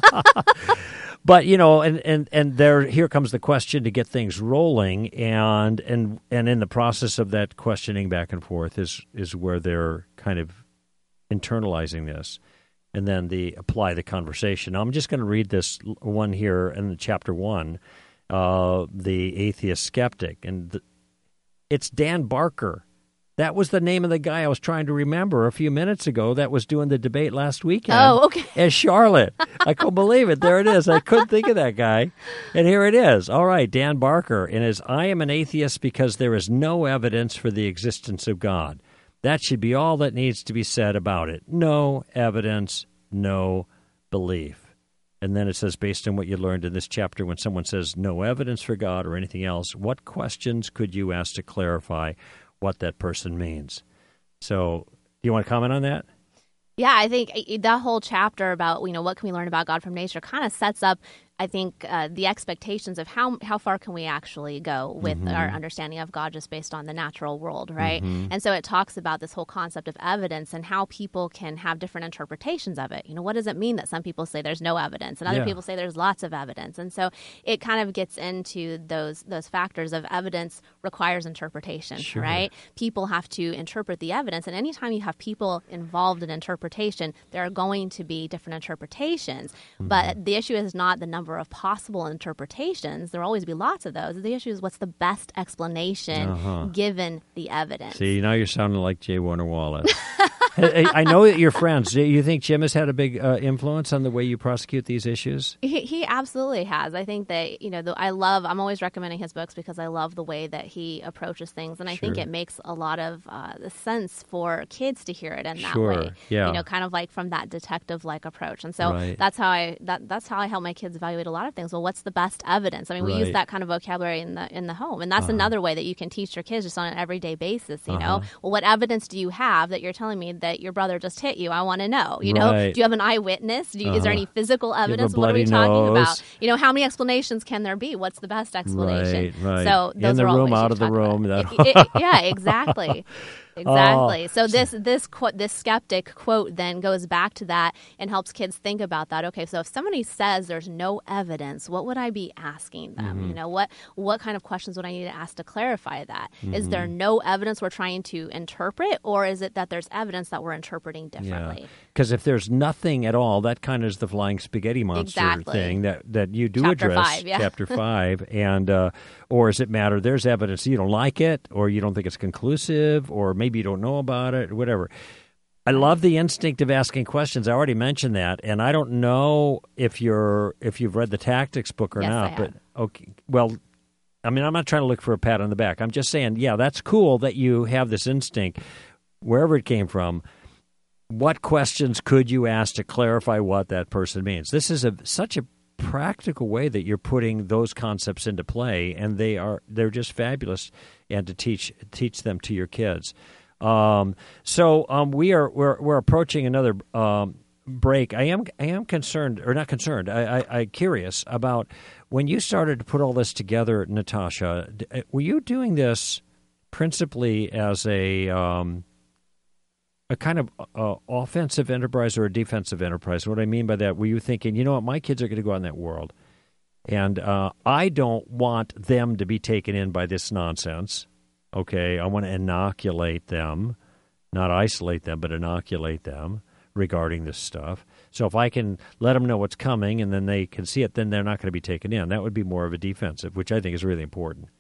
A: But you know, and, and, and there here comes the question to get things rolling, and and and in the process of that questioning back and forth is is where they're kind of internalizing this, and then the apply the conversation. Now, I'm just going to read this one here in chapter one, uh, the atheist skeptic, and the, it's Dan Barker. That was the name of the guy I was trying to remember a few minutes ago that was doing the debate last weekend.
B: Oh, okay.
A: As Charlotte. I couldn't believe it. There it is. I couldn't think of that guy. And here it is. All right, Dan Barker. And his I am an atheist because there is no evidence for the existence of God. That should be all that needs to be said about it. No evidence, no belief. And then it says, based on what you learned in this chapter, when someone says no evidence for God or anything else, what questions could you ask to clarify what that person means? So, do you want to comment on that?
B: Yeah, I think that whole chapter about, you know, what can we learn about God from nature kind of sets up, I think, uh, the expectations of how how far can we actually go with
A: Mm-hmm.
B: our understanding of God just based on the natural world, right?
A: Mm-hmm.
B: And so it talks about this whole concept of evidence and how people can have different interpretations of it. You know, what does it mean that some people say there's no evidence and other
A: Yeah.
B: people say there's lots of evidence? And so it kind of gets into those those factors of evidence requires interpretation,
A: Sure.
B: right? People have to interpret the evidence, and anytime you have people involved in interpretation, there are going to be different interpretations.
A: Mm-hmm.
B: But the issue is not the number of possible interpretations. There will always be lots of those. The issue is what's the best explanation
A: Uh-huh.
B: given the evidence.
A: See, now you're sounding like J. Warner Wallace. I I know that you're friends. Do you think Jim has had a big uh, influence on the way you prosecute these issues?
B: He, he absolutely has. I think that, you know, the, I love, I'm always recommending his books because I love the way that he approaches things. And I think
A: Sure.
B: it makes a lot of uh, sense for kids to hear it in that
A: Sure,
B: way.
A: yeah.
B: You know, kind of like from that detective-like approach. And so
A: Right.
B: that's how I, that, that's how I help my kids evaluate a lot of things. Well, what's the best evidence? I mean, we use
A: Right.
B: that kind of vocabulary in the, in the home. And that's another way that you can teach your kids just on an everyday basis, you know?
A: Uh-huh.
B: Well, what evidence do you have that you're telling me that your brother just hit you? I want to know, you know?
A: Right.
B: Do you have an eyewitness? Do you, Is there
A: Uh-huh.
B: any physical
A: have a
B: evidence? What are we
A: bloody
B: talking
A: nose?
B: about? You know, how many explanations can there be? What's the best explanation?
A: Right, right.
B: So
A: In
B: those
A: the
B: are all
A: room,
B: ways
A: out
B: you
A: of the
B: talk about
A: room,
B: it.
A: that-
B: It- it- yeah, exactly. Exactly.
A: Oh.
B: So this this quote, this skeptic quote then goes back to that and helps kids think about that. Okay, so if somebody says there's no evidence, what would I be asking them?
A: Mm-hmm.
B: You know, what what kind of questions would I need to ask to clarify that? Is
A: Mm-hmm.
B: there no evidence we're trying to interpret, or is it that there's evidence that we're interpreting differently?
A: Because if there's nothing at all, that kind of is the flying spaghetti monster
B: Exactly.
A: thing that, that you do
B: Chapter
A: address.
B: five, yeah.
A: Chapter five. And, uh, or does it matter? There's evidence you don't like it, or you don't think it's conclusive, or maybe you don't know about it, or whatever. I love the instinct of asking questions. I already mentioned that, and I don't know if you're if you've read the Tactics book or
B: yes,
A: not.
B: I
A: but
B: have.
A: okay, well, I mean, I'm not trying to look for a pat on the back. I'm just saying, yeah, that's cool that you have this instinct, wherever it came from. What questions could you ask to clarify what that person means? This is a such a practical way that you're putting those concepts into play, and they are they're just fabulous, and to teach teach them to your kids. Um, so um, we are we're we're approaching another um, break. I am I am concerned, or not concerned. I, I, I'm curious about when you started to put all this together, Natasha. Were you doing this principally as a um, a kind of uh, offensive enterprise or a defensive enterprise? What I mean by that, were you thinking, you know what, my kids are going to go out in that world, and uh, I don't want them to be taken in by this nonsense. Okay, I want to inoculate them, not isolate them, but inoculate them regarding this stuff. So if I can let them know what's coming and then they can see it, then they're not going to be taken in. That would be more of a defensive, which I think is really important.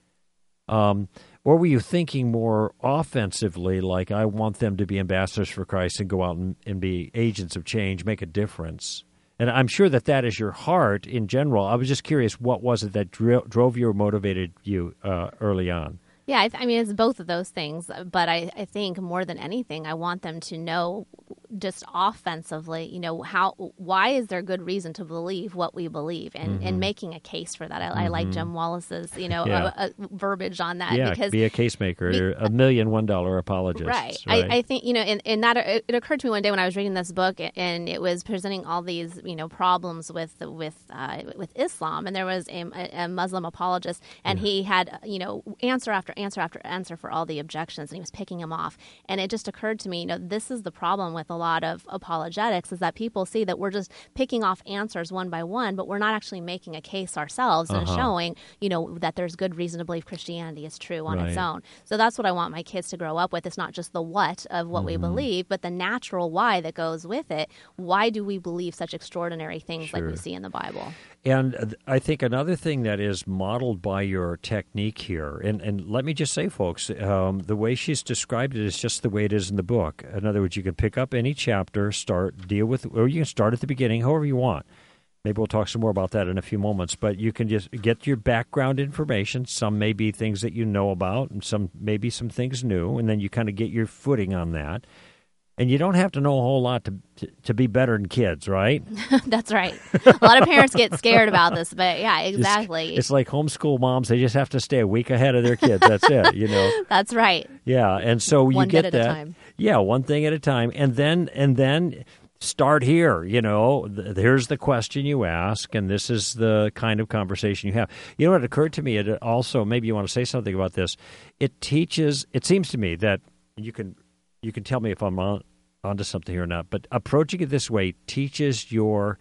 A: Um, or were you thinking more offensively, like I want them to be ambassadors for Christ and go out and, and be agents of change, make a difference? And I'm sure that that is your heart in general. I was just curious, what was it that dro- drove you or motivated you uh, early on?
B: Yeah, I, th- I mean, it's both of those things. But I, I think more than anything, I want them to know just offensively, you know, how why is there good reason to believe what we believe, and, mm-hmm. and making a case for that. I, mm-hmm. I like Jim Wallace's, you know,
A: yeah.
B: a, a verbiage on that.
A: Yeah,
B: because
A: be a case maker, be, a million one dollar apologists.
B: Right.
A: right.
B: I, I think, you know, and, and that it, it occurred to me one day when I was reading this book, and it was presenting all these, you know, problems with with uh, with Islam, and there was a, a Muslim apologist, and yeah. he had, you know, answer after answer after answer for all the objections, and he was picking them off. And it just occurred to me, you know, this is the problem with a lot of apologetics, is that people see that we're just picking off answers one by one, but we're not actually making a case ourselves uh-huh. and showing, you know, that there's good reason to believe Christianity is true on
A: right.
B: its own. So that's what I want my kids to grow up with. It's not just the what of what mm-hmm. we believe, but the natural why that goes with it. Why do we believe such extraordinary things
A: sure.
B: like we see in the Bible?
A: And I think another thing that is modeled by your technique here, and, and let me just say, folks, um, the way she's described it is just the way it is in the book. In other words, you can pick up any chapter, start, deal with, or you can start at the beginning, however you want. Maybe we'll talk some more about that in a few moments, but you can just get your background information. Some may be things that you know about, and some maybe some things new, and then you kind of get your footing on that. And you don't have to know a whole lot to to, to be better than kids, right?
B: That's right. A lot of parents get scared about this, but yeah, exactly.
A: It's, it's like homeschool moms. They just have to stay a week ahead of their kids. That's it, you know.
B: That's right.
A: Yeah, and so you
B: one
A: get
B: bit
A: that.
B: At a time.
A: Yeah, one thing at a time. And then and then start here, you know. Here's the question you ask, and this is the kind of conversation you have. You know what occurred to me? It also, maybe you want to say something about this. It teaches, it seems to me that you can you can tell me if I'm on onto something or not, but approaching it this way teaches your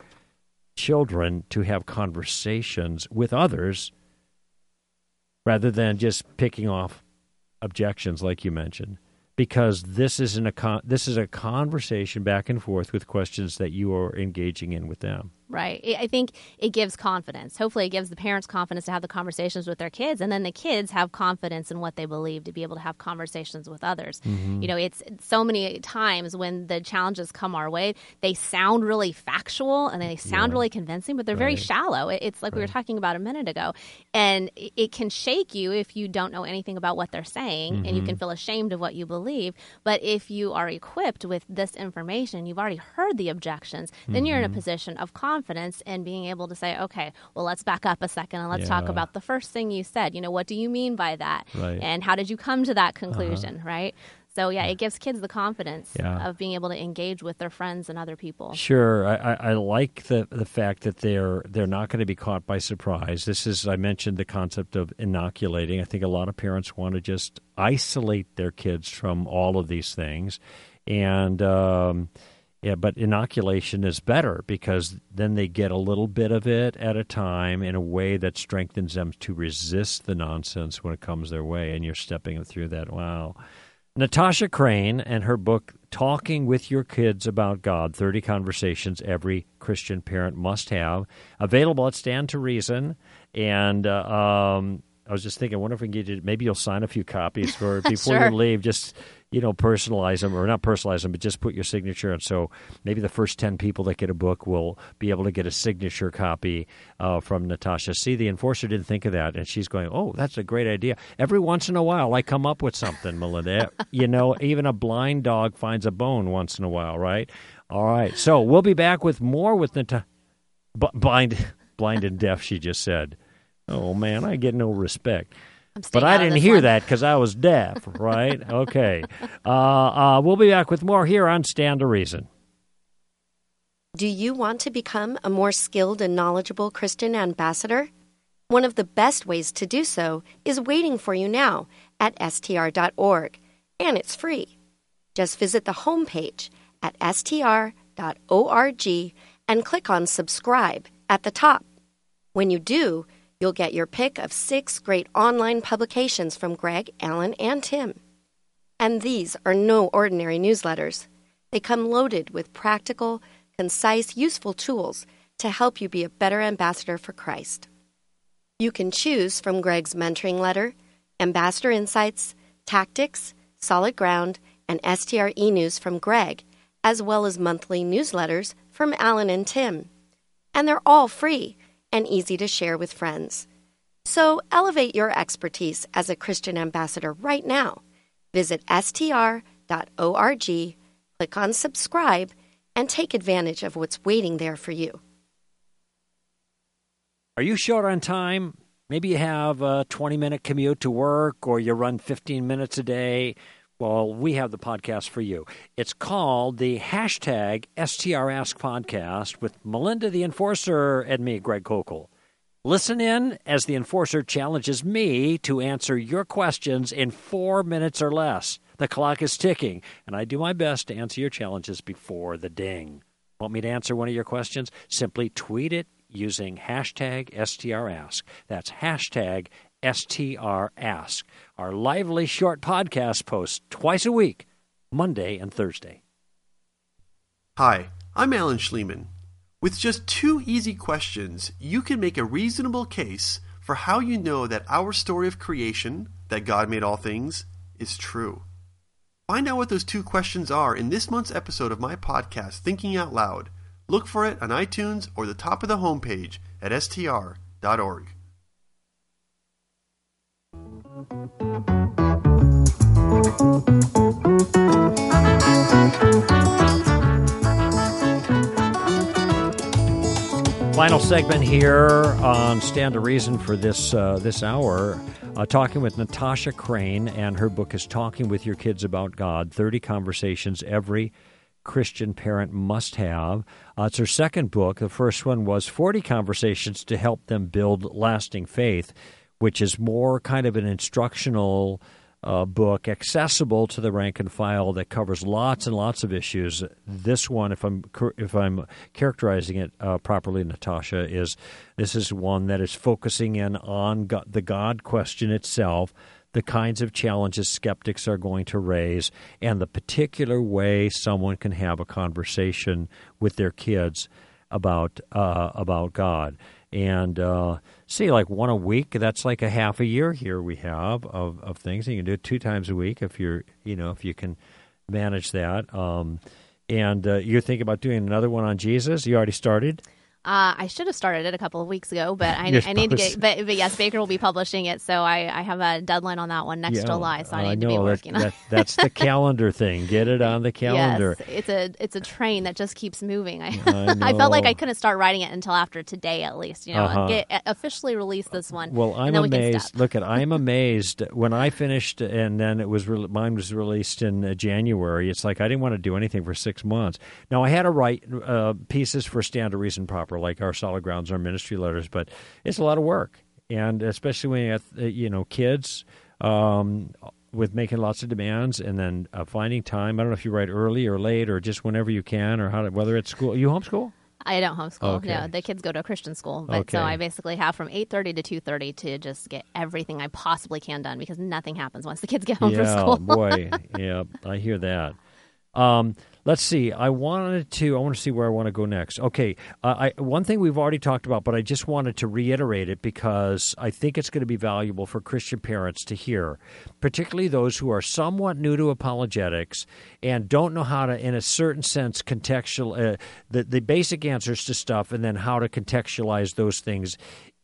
A: children to have conversations with others rather than just picking off objections like you mentioned, because this isn't a con- this is a conversation back and forth with questions that you are engaging in with them.
B: Right. I think it gives confidence. Hopefully it gives the parents confidence to have the conversations with their kids, and then the kids have confidence in what they believe to be able to have conversations with others. Mm-hmm. You know, it's so many times when the challenges come our way, they sound really factual and they sound yeah. really convincing, but they're right. very shallow. It's like right. we were talking about a minute ago. And it can shake you if you don't know anything about what they're saying, mm-hmm. and you can feel ashamed of what you believe. But if you are equipped with this information, you've already heard the objections, then mm-hmm. you're in a position of confidence. confidence and being able to say, okay, well, let's back up a second and let's yeah. talk about the first thing you said. You know, what do you mean by that?
A: Right.
B: And how did you come to that conclusion, uh-huh. right? So, yeah, it gives kids the confidence
A: yeah.
B: of being able to engage with their friends and other people.
A: Sure. I, I, I like the, the fact that they're they're not going to be caught by surprise. This is, I mentioned the concept of inoculating. I think a lot of parents want to just isolate their kids from all of these things. And, um, yeah, but inoculation is better because then they get a little bit of it at a time in a way that strengthens them to resist the nonsense when it comes their way, and you're stepping them through that. Wow. Natasha Crain and her book, Talking with Your Kids About God, thirty Conversations Every Christian Parent Must Have, available at Stand to Reason, and uh, um, I was just thinking, I wonder if we can get you, maybe you'll sign a few copies for before
B: Sure.
A: you leave. Just, you know, personalize them, or not personalize them, but just put your signature. And so maybe the first ten people that get a book will be able to get a signature copy uh, from Natasha. See, the Enforcer didn't think of that, and she's going, oh, that's a great idea. Every once in a while, I come up with something, Melinda. You know, even a blind dog finds a bone once in a while, right? All right. So we'll be back with more with Natasha. B- blind, blind and deaf, she just said. Oh, man, I get no respect. But I didn't hear one. that because I was deaf, right? Okay. Uh, uh, we'll be back with more here on Stand to Reason.
D: Do you want to become a more skilled and knowledgeable Christian ambassador? One of the best ways to do so is waiting for you now at S T R dot org, and it's free. Just visit the homepage at S T R dot org and click on Subscribe at the top. When you do, you'll get your pick of six great online publications from Greg, Alan, and Tim. And these are no ordinary newsletters. They come loaded with practical, concise, useful tools to help you be a better ambassador for Christ. You can choose from Greg's mentoring letter, Ambassador Insights, Tactics, Solid Ground, and S T R e-News from Greg, as well as monthly newsletters from Alan and Tim. And they're all free and easy to share with friends. So elevate your expertise as a Christian ambassador right now. Visit S T R dot org, click on Subscribe, and take advantage of what's waiting there for you.
A: Are you short on time? Maybe you have a twenty-minute commute to work, or you run fifteen minutes a day. Well, we have the podcast for you. It's called the hashtag S T R Ask Podcast with Melinda the Enforcer and me, Greg Kokel. Listen in as the Enforcer challenges me to answer your questions in four minutes or less. The clock is ticking, and I do my best to answer your challenges before the ding. Want me to answer one of your questions? Simply tweet it using hashtag S T R Ask. That's hashtag S T R Ask. Our lively short podcast posts twice a week, Monday and Thursday.
E: Hi, I'm Alan Schliemann. With just two easy questions, you can make a reasonable case for how you know that our story of creation, that God made all things, is true. Find out what those two questions are in this month's episode of my podcast, Thinking Out Loud. Look for it on iTunes or the top of the homepage at S T R dot org.
A: Final segment here on Stand to Reason for this uh, this hour, uh, talking with Natasha Crane, and her book is Talking with Your Kids About God, thirty Conversations Every Christian Parent Must Have. Uh, it's her second book. The first one was forty Conversations to Help Them Build Lasting Faith, which is more kind of an instructional uh, book, accessible to the rank and file, that covers lots and lots of issues. This one, if I'm if I'm characterizing it uh, properly, Natasha, is this is one that is focusing in on God, the God question itself, the kinds of challenges skeptics are going to raise, and the particular way someone can have a conversation with their kids about uh, about God. And uh, see, like one a week, that's like a half a year here we have of, of things. And you can do it two times a week if you're, you know, if you can manage that. Um, and uh, you're thinking about doing another one on Jesus? You already started?
B: Uh, I should have started it a couple of weeks ago, but I,
A: You're
B: I need to
A: supposed-
B: get. But, but yes, Baker will be publishing it, so I, I have a deadline on that one next
A: Yeah,
B: July. So I need
A: I
B: to
A: know,
B: be
A: that-
B: working on.
A: that- That's the calendar thing. Get it on the calendar.
B: Yes, it's a it's a train that just keeps moving. I
A: I
B: I felt like
A: know.
B: I couldn't start writing it until after today, at least. You know,
A: Uh-huh.
B: get officially release this one.
A: Well, I'm
B: and then we can
A: amazed.
B: stop.
A: Look, at I'm amazed when I finished, and then it was re- mine was released in uh, January. It's like I didn't want to do anything for six months. Now I had to write uh, pieces for Stand to Reason proper, like our Solid Grounds, our ministry letters, but it's a lot of work, and especially when you have uh, you know kids um, with making lots of demands, and then uh, finding time. I don't know if you write early or late, or just whenever you can, or how to, whether it's school. You homeschool?
B: I don't homeschool.
A: Okay.
B: No, the kids go to a Christian school, but
A: Okay.
B: so I basically have from eight thirty to two thirty to just get everything I possibly can done because nothing happens once the kids get home
A: yeah,
B: from school.
A: boy, yeah, I hear that. Um, let's see. I wanted to. I want to see where I want to go next. Okay. Uh, I, one thing we've already talked about, but I just wanted to reiterate it because I think it's going to be valuable for Christian parents to hear, particularly those who are somewhat new to apologetics and don't know how to, in a certain sense, contextual uh, the the basic answers to stuff, and then how to contextualize those things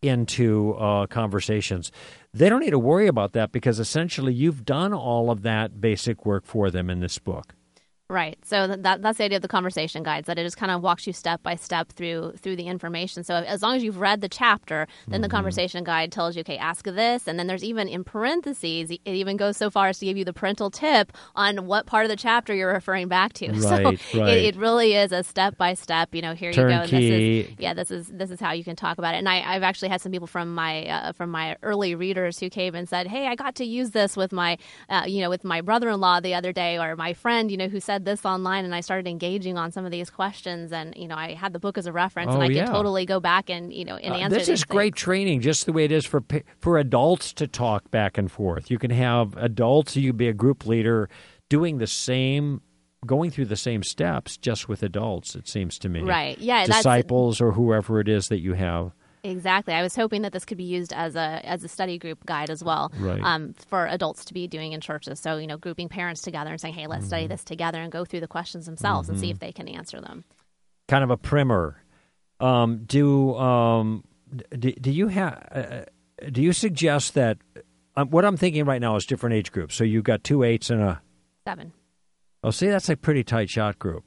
A: into uh, conversations. They don't need to worry about that because essentially you've done all of that basic work for them in this book.
B: Right. So that that's the idea of the conversation guides, that it just kind of walks you step by step through through the information. So as long as you've read the chapter, then mm-hmm. the conversation guide tells you, okay, ask this. And then there's even in parentheses, it even goes so far as to give you the parental tip on what part of the chapter you're referring back to.
A: Right,
B: so
A: right.
B: It, it really is a step by step, you know, here
A: Turnkey.
B: you go. This is, yeah, this is this is how you can talk about it. And I, I've actually had some people from my uh, from my early readers who came and said, hey, I got to use this with my, uh, you know, with my brother-in-law the other day, or my friend, you know, who said this online, and I started engaging on some of these questions, and you know, I had the book as a reference,
A: oh,
B: and I
A: yeah.
B: could totally go back and you know and
A: uh,
B: answer.
A: This is
B: these
A: great
B: things.
A: training, just the way it is for for adults to talk back and forth. You can have adults, you can be a group leader doing the same, going through the same steps, just with adults. It seems to me,
B: right? Yeah,
A: disciples or whoever it is that you have.
B: Exactly. I was hoping that this could be used as a as a study group guide as well,
A: right.
B: um, for adults to be doing in churches. So, you know, grouping parents together and saying, hey, let's mm-hmm. study this together and go through the questions themselves mm-hmm. and see if they can answer them.
A: Kind of a primer. Um, do um, do, do you have? Uh, do you suggest that? Um, what I'm thinking right now is different age groups. So you've got two eights and a
B: seven.
A: Oh, see, that's a pretty tight shot group.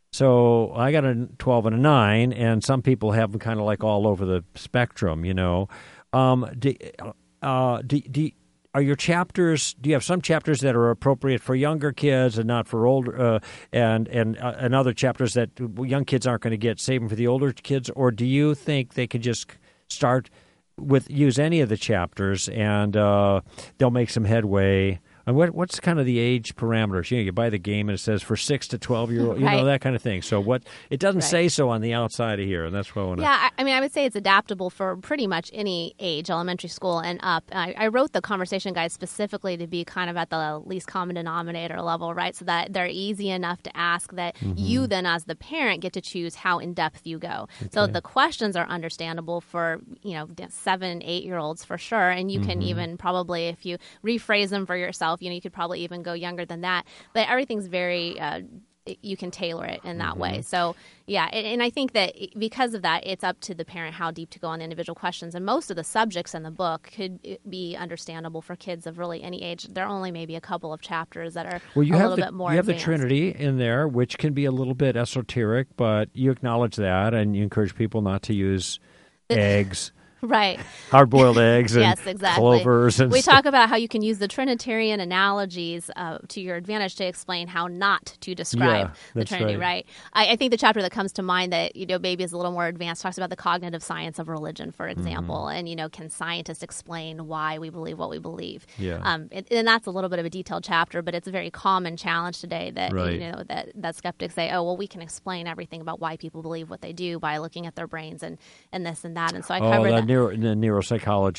A: So I got a twelve and a nine, and some people have them kind of like all over the spectrum, you know. Um, do, uh, do, do, are your chapters, do you have some chapters that are appropriate for younger kids and not for older, uh, and, and, uh, and other chapters that young kids aren't going to get, save them for the older kids? Or do you think they could just start with, use any of the chapters and uh, they'll make some headway? And what what's kind of the age parameters? You know, you buy the game and it says for six to twelve year old, you
B: right.
A: know, that kind of thing. So what it doesn't
B: right.
A: say so on the outside of here, and that's what I want to.
B: Yeah, I, I mean, I would say it's adaptable for pretty much any age, elementary school and up. I, I wrote the conversation guide specifically to be kind of at the least common denominator level, right? So that they're easy enough to ask that mm-hmm. you then, as the parent, get to choose how in depth you go. Okay. So the questions are understandable for you know seven, eight year olds for sure, and you mm-hmm. can even probably, if you rephrase them for yourself, you know, you could probably even go younger than that. But everything's very, uh, you can tailor it in that mm-hmm. way. So, yeah, and, and I think that because of that, it's up to the parent how deep to go on the individual questions. And most of the subjects in the book could be understandable for kids of really any age. There are only maybe a couple of chapters that are
A: well, you
B: a
A: have
B: little
A: the,
B: bit more
A: You have
B: advanced.
A: the Trinity in there, which can be a little bit esoteric, but you acknowledge that, and you encourage people not to use eggs.
B: Right.
A: Hard-boiled eggs and
B: yes, exactly.
A: clovers. And
B: we
A: stuff.
B: talk about how you can use the Trinitarian analogies uh, to your advantage to explain how not to describe
A: yeah,
B: the Trinity,
A: right?
B: right? I, I think the chapter that comes to mind that, you know, maybe is a little more advanced talks about the cognitive science of religion, for example. Mm-hmm. And, you know, can scientists explain why we believe what we believe?
A: Yeah.
B: Um, and, and that's a little bit of a detailed chapter, but it's a very common challenge today that,
A: right.
B: you know, that, that skeptics say, oh, well, we can explain everything about why people believe what they do by looking at their brains and, and this and that. And so I
A: oh,
B: cover
A: the
B: that.
A: Neuro, the neuropsychology,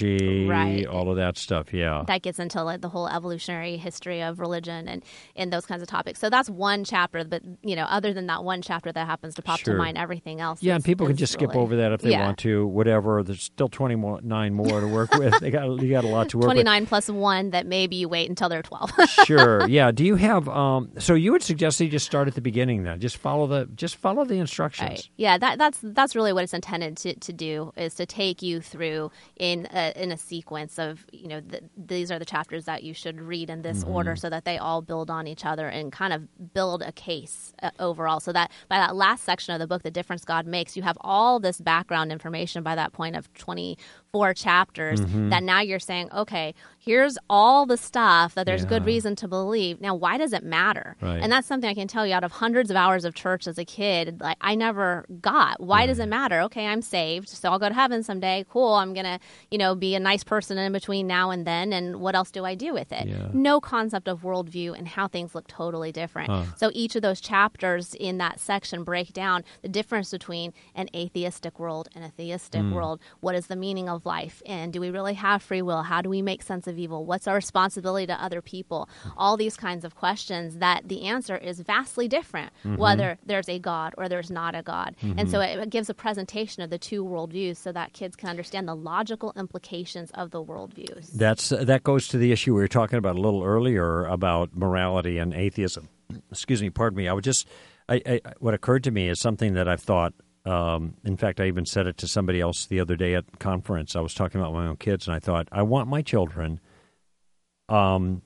B: right.
A: all of that stuff, yeah.
B: That gets into like the whole evolutionary history of religion and, and those kinds of topics. So that's one chapter, but, you know, other than that one chapter that happens to pop
A: sure.
B: to mind, everything else
A: Yeah,
B: is,
A: and people can just
B: really,
A: skip over that if they
B: yeah.
A: want to, whatever. There's still twenty-nine more to work with. They got You got a lot to work
B: twenty-nine
A: with.
B: plus one that maybe you wait until they're twelve.
A: Sure, yeah. Do you have, um, so you would suggest that you just start at the beginning then? Just follow the, just follow the instructions.
B: Right. Yeah, that, that's that's really what it's intended to, to do, is to take you through in a, in a sequence of, you know, the, these are the chapters that you should read in this mm-hmm. order so that they all build on each other and kind of build a case uh, overall. So that by that last section of the book, The Difference God Makes, you have all this background information by that point of twenty-four chapters mm-hmm. that now you're saying, okay, here's all the stuff that there's
A: yeah.
B: good reason to believe. Now, why does it matter?
A: Right.
B: And that's something I can tell you out of hundreds of hours of church as a kid, like I never got. Why right. does it matter? Okay, I'm saved, so I'll go to heaven someday. okay, cool, I'm going to, you know, be a nice person in between now and then, and what else do I do with it?
A: Yeah.
B: No concept of worldview and how things look totally different.
A: Huh.
B: So each of those chapters in that section break down the difference between an atheistic world and a theistic
A: Mm.
B: world. What is the meaning of life? And do we really have free will? How do we make sense of evil? What's our responsibility to other people? All these kinds of questions that the answer is vastly different,
A: Mm-hmm.
B: whether there's a God or there's not a God.
A: Mm-hmm.
B: And so it, it gives a presentation of the two worldviews so that kids can understand the logical implications of the worldviews.
A: That's that goes to the issue we were talking about a little earlier about morality and atheism. Excuse me, pardon me. I would just, I, I, what occurred to me is something that I've thought. Um, in fact, I even said it to somebody else the other day at conference. I was talking about my own kids, and I thought, I want my children. Um,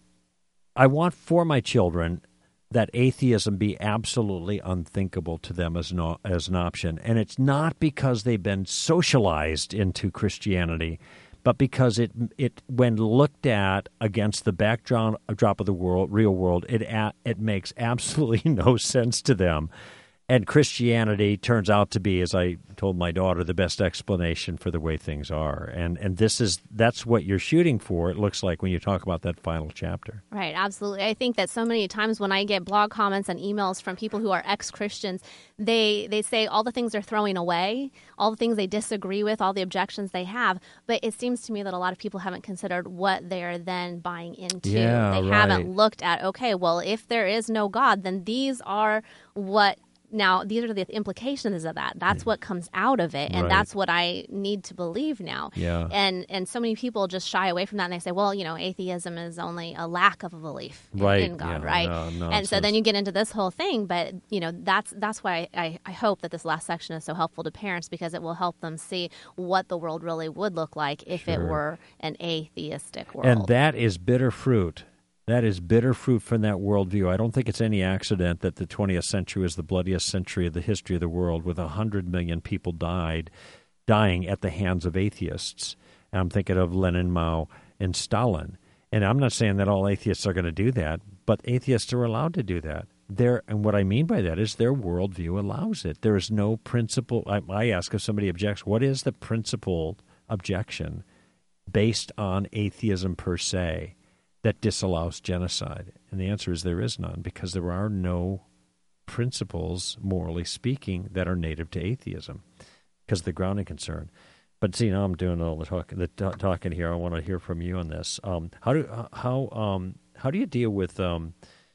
A: I want for my children that atheism be absolutely unthinkable to them as an, as an option. And it's not because they've been socialized into Christianity, but because it it when looked at against the backdrop of the world, real world, it it makes absolutely no sense to them. And Christianity turns out to be, as I told my daughter, the best explanation for the way things are. And and this is that's what you're shooting for, it looks like, when you talk about that final chapter.
B: Right, absolutely. I think that so many times when I get blog comments and emails from people who are ex-Christians, they they say all the things they're throwing away, all the things they disagree with, all the objections they have. But it seems to me that a lot of people haven't considered what they're then buying into.
A: Yeah,
B: they
A: right.
B: haven't looked at, okay, well, if there is no God, then these are what... Now, these are the implications of that. That's what comes out of it, and
A: Right.
B: that's what I need to believe now.
A: Yeah.
B: And and so many people just shy away from that, and they say, well, you know, atheism is only a lack of a belief in,
A: Right.
B: in God,
A: Yeah,
B: right?
A: no,
B: and so
A: nonsense.
B: then you get into this whole thing, but, you know, that's that's why I, I hope that this last section is so helpful to parents, because it will help them see what the world really would look like if it
A: Sure.
B: were an atheistic world.
A: And that is bitter fruit. That is bitter fruit from that worldview. I don't think it's any accident that the twentieth century is the bloodiest century of the history of the world, with one hundred million people died, dying at the hands of atheists. And I'm thinking of Lenin, Mao, and Stalin. And I'm not saying that all atheists are going to do that, but atheists are allowed to do that. Their, and what I mean by that is their worldview allows it. There is no principle. I, I ask if somebody objects, what is the principled objection based on atheism per se that disallows genocide? And the answer is there is none, because there are no principles, morally speaking, that are native to atheism, because of the grounding concern. But see, now I'm doing all the, talk, the t- talking here. I want to hear from you on this. Um, how do how um, how do you deal with? Um,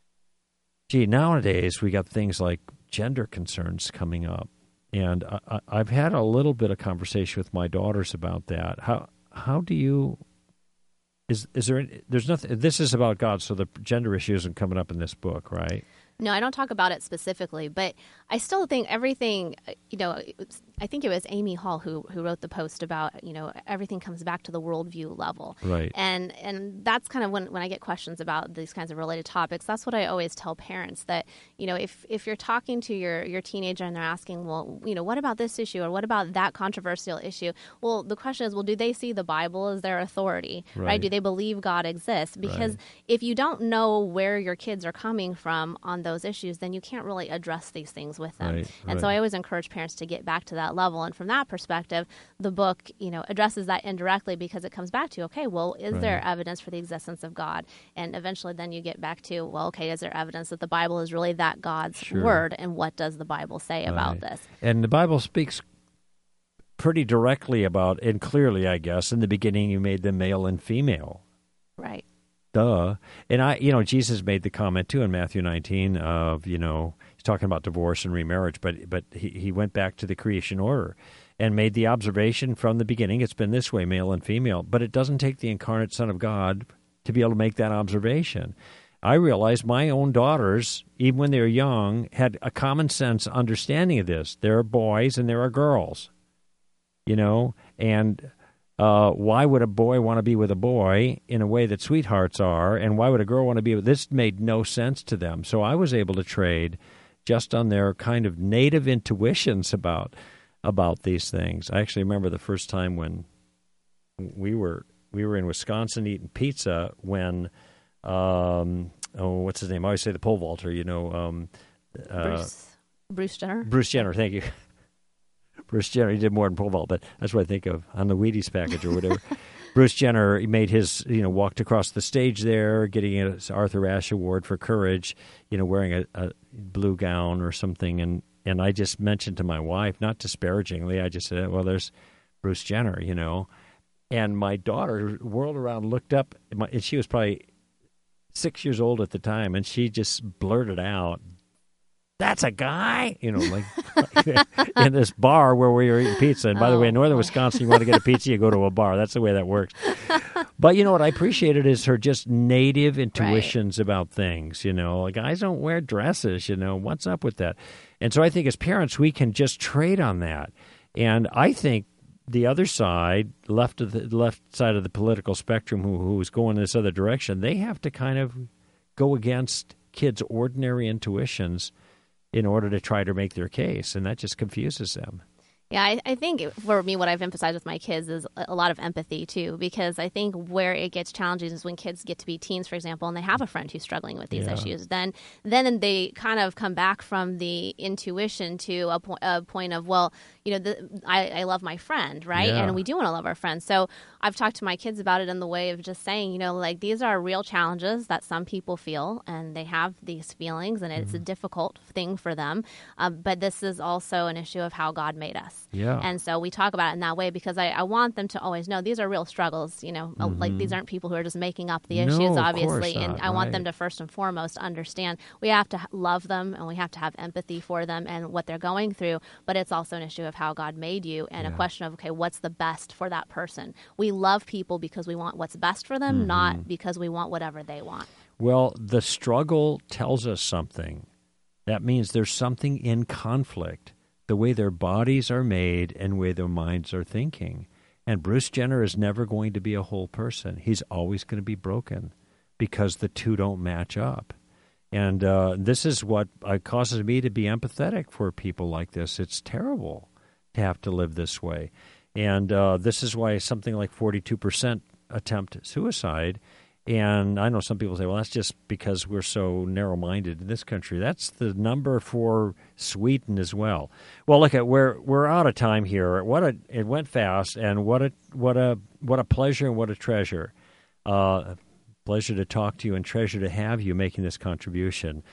A: gee, nowadays we got things like gender concerns coming up, and I, I've had a little bit of conversation with my daughters about that. How how do you? Is is there? There's nothing. This is about God, so the gender issue isn't coming up in this book, right?
B: No, I don't talk about it specifically, but I still think everything, you know, I think it was Amy Hall who who wrote the post about, you know, everything comes back to the worldview level.
A: Right.
B: And and that's kind of when, when I get questions about these kinds of related topics, that's what I always tell parents, that, you know, if, if you're talking to your, your teenager and they're asking, well, you know, what about this issue, or what about that controversial issue? Well, the question is, well, do they see the Bible as their authority, right?
A: Right.
B: Do they believe God exists? Because
A: Right.
B: if you don't know where your kids are coming from on those issues, then you can't really address these things with them.
A: Right,
B: and so
A: right.
B: I always encourage parents to get back to that level. And from that perspective, the book, you know, addresses that indirectly, because it comes back to, okay, well, is
A: Right.
B: there evidence for the existence of God? And eventually then you get back to, well, okay, is there evidence that the Bible is really that God's
A: Sure.
B: word? And what does the Bible say about
A: Right.
B: this?
A: And the Bible speaks pretty directly about, and clearly, I guess, in the beginning you made them male and female.
B: Right.
A: Duh. And I, you know, Jesus made the comment too in Matthew nineteen of, you know, he's talking about divorce and remarriage, but but he, he went back to the creation order and made the observation from the beginning, it's been this way, male and female. But it doesn't take the incarnate Son of God to be able to make that observation. I realized my own daughters, even when they were young, had a common sense understanding of this. There are boys and there are girls, you know, and Uh, why would a boy want to be with a boy in a way that sweethearts are, and why would a girl want to be with... This made no sense to them. So I was able to trade just on their kind of native intuitions about about these things. I actually remember the first time when we were we were in Wisconsin eating pizza when, um, oh, what's his name? I always say the pole vaulter, you know. Um, uh,
B: Bruce, Bruce Jenner.
A: Bruce Jenner, thank you. Bruce Jenner, he did more than pole vault, but that's what I think of on the Wheaties package or whatever. Bruce Jenner, he made his, you know, walked across the stage there, getting an Arthur Ashe Award for courage, you know, wearing a, a blue gown or something. And, and I just mentioned to my wife, not disparagingly, I just said, well, there's Bruce Jenner, you know. And my daughter whirled around, looked up, and she was probably six years old at the time, and she just blurted out, "That's a guy," you know, like in this bar where we were eating pizza. And by the
B: oh,
A: way, in northern
B: boy.
A: Wisconsin, you want to get a pizza, you go to a bar. That's the way that works. But you know what I appreciated is her just native intuitions right. about things. You know, guys don't wear dresses. You know, what's up with that? And so I think as parents, we can just trade on that. And I think the other side, left of the left side of the political spectrum, who who's going this other direction, they have to kind of go against kids' ordinary intuitions in order to try to make their case, and that just confuses them.
B: Yeah, I, I think for me, what I've emphasized with my kids is a lot of empathy, too, because I think where it gets challenging is when kids get to be teens, for example, and they have a friend who's struggling with these
A: yeah.
B: issues. Then then they kind of come back from the intuition to a, po- a point of, well, you know, the, I, I love my friend, right?
A: Yeah.
B: And we do want to love our friends. So I've talked to my kids about it in the way of just saying, you know, like these are real challenges that some people feel, and they have these feelings, and it's mm-hmm. a difficult thing for them. Um, but this is also an issue of how God made us.
A: Yeah.
B: And so we talk about it in that way because I, I want them to always know these are real struggles. You know, mm-hmm. like these aren't people who are just making up the
A: no,
B: issues,
A: of
B: obviously.
A: course
B: And
A: not.
B: I want
A: right.
B: them to first and foremost understand we have to love them and we have to have empathy for them and what they're going through. But it's also an issue of how God made you and
A: yeah.
B: a question of, okay, what's the best for that person? We love people because we want what's best for them,
A: mm-hmm.
B: not because we want whatever they want.
A: Well, the struggle tells us something. That means there's something in conflict. The way their bodies are made and the way their minds are thinking. And Bruce Jenner is never going to be a whole person. He's always going to be broken because the two don't match up. And uh, this is what uh, causes me to be empathetic for people like this. It's terrible to have to live this way. And uh, this is why something like forty-two percent attempt suicide. And I know some people say, well, that's just because we're so narrow-minded in this country. That's the number for Sweden as well. Well, look at we're we're out of time here. What a it went fast, and what a what a what a pleasure and what a treasure. Uh, pleasure to talk to you and treasure to have you making this contribution.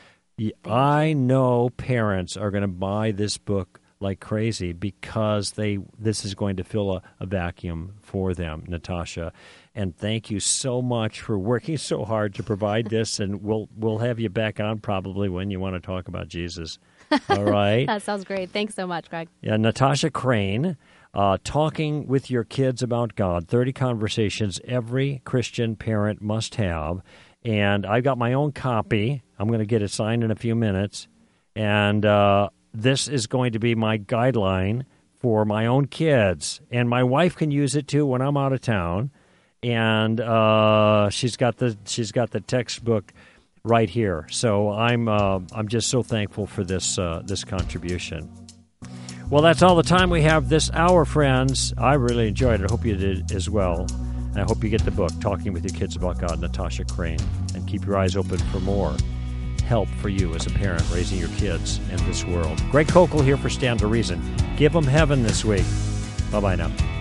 A: I know parents are going to buy this book like crazy because they this is going to fill a, a vacuum for them, Natasha. And thank you so much for working so hard to provide this. And we'll we'll have you back on probably when you want to talk about Jesus. All right.
B: That sounds great. Thanks so much, Greg.
A: Yeah, Natasha Crain, uh, talking with your kids about God. thirty conversations every Christian parent must have. And I've got my own copy. I'm going to get it signed in a few minutes. And uh, this is going to be my guideline for my own kids. And my wife can use it too when I'm out of town. And uh, she's got the she's got the textbook right here. So I'm uh, I'm just so thankful for this uh, this contribution. Well, that's all the time we have this hour, friends. I really enjoyed it. I hope you did as well. And I hope you get the book, Talking with Your Kids About God, Natasha Crain. And keep your eyes open for more help for you as a parent raising your kids in this world. Greg Koukl here for Stand to Reason. Give them heaven this week. Bye-bye now.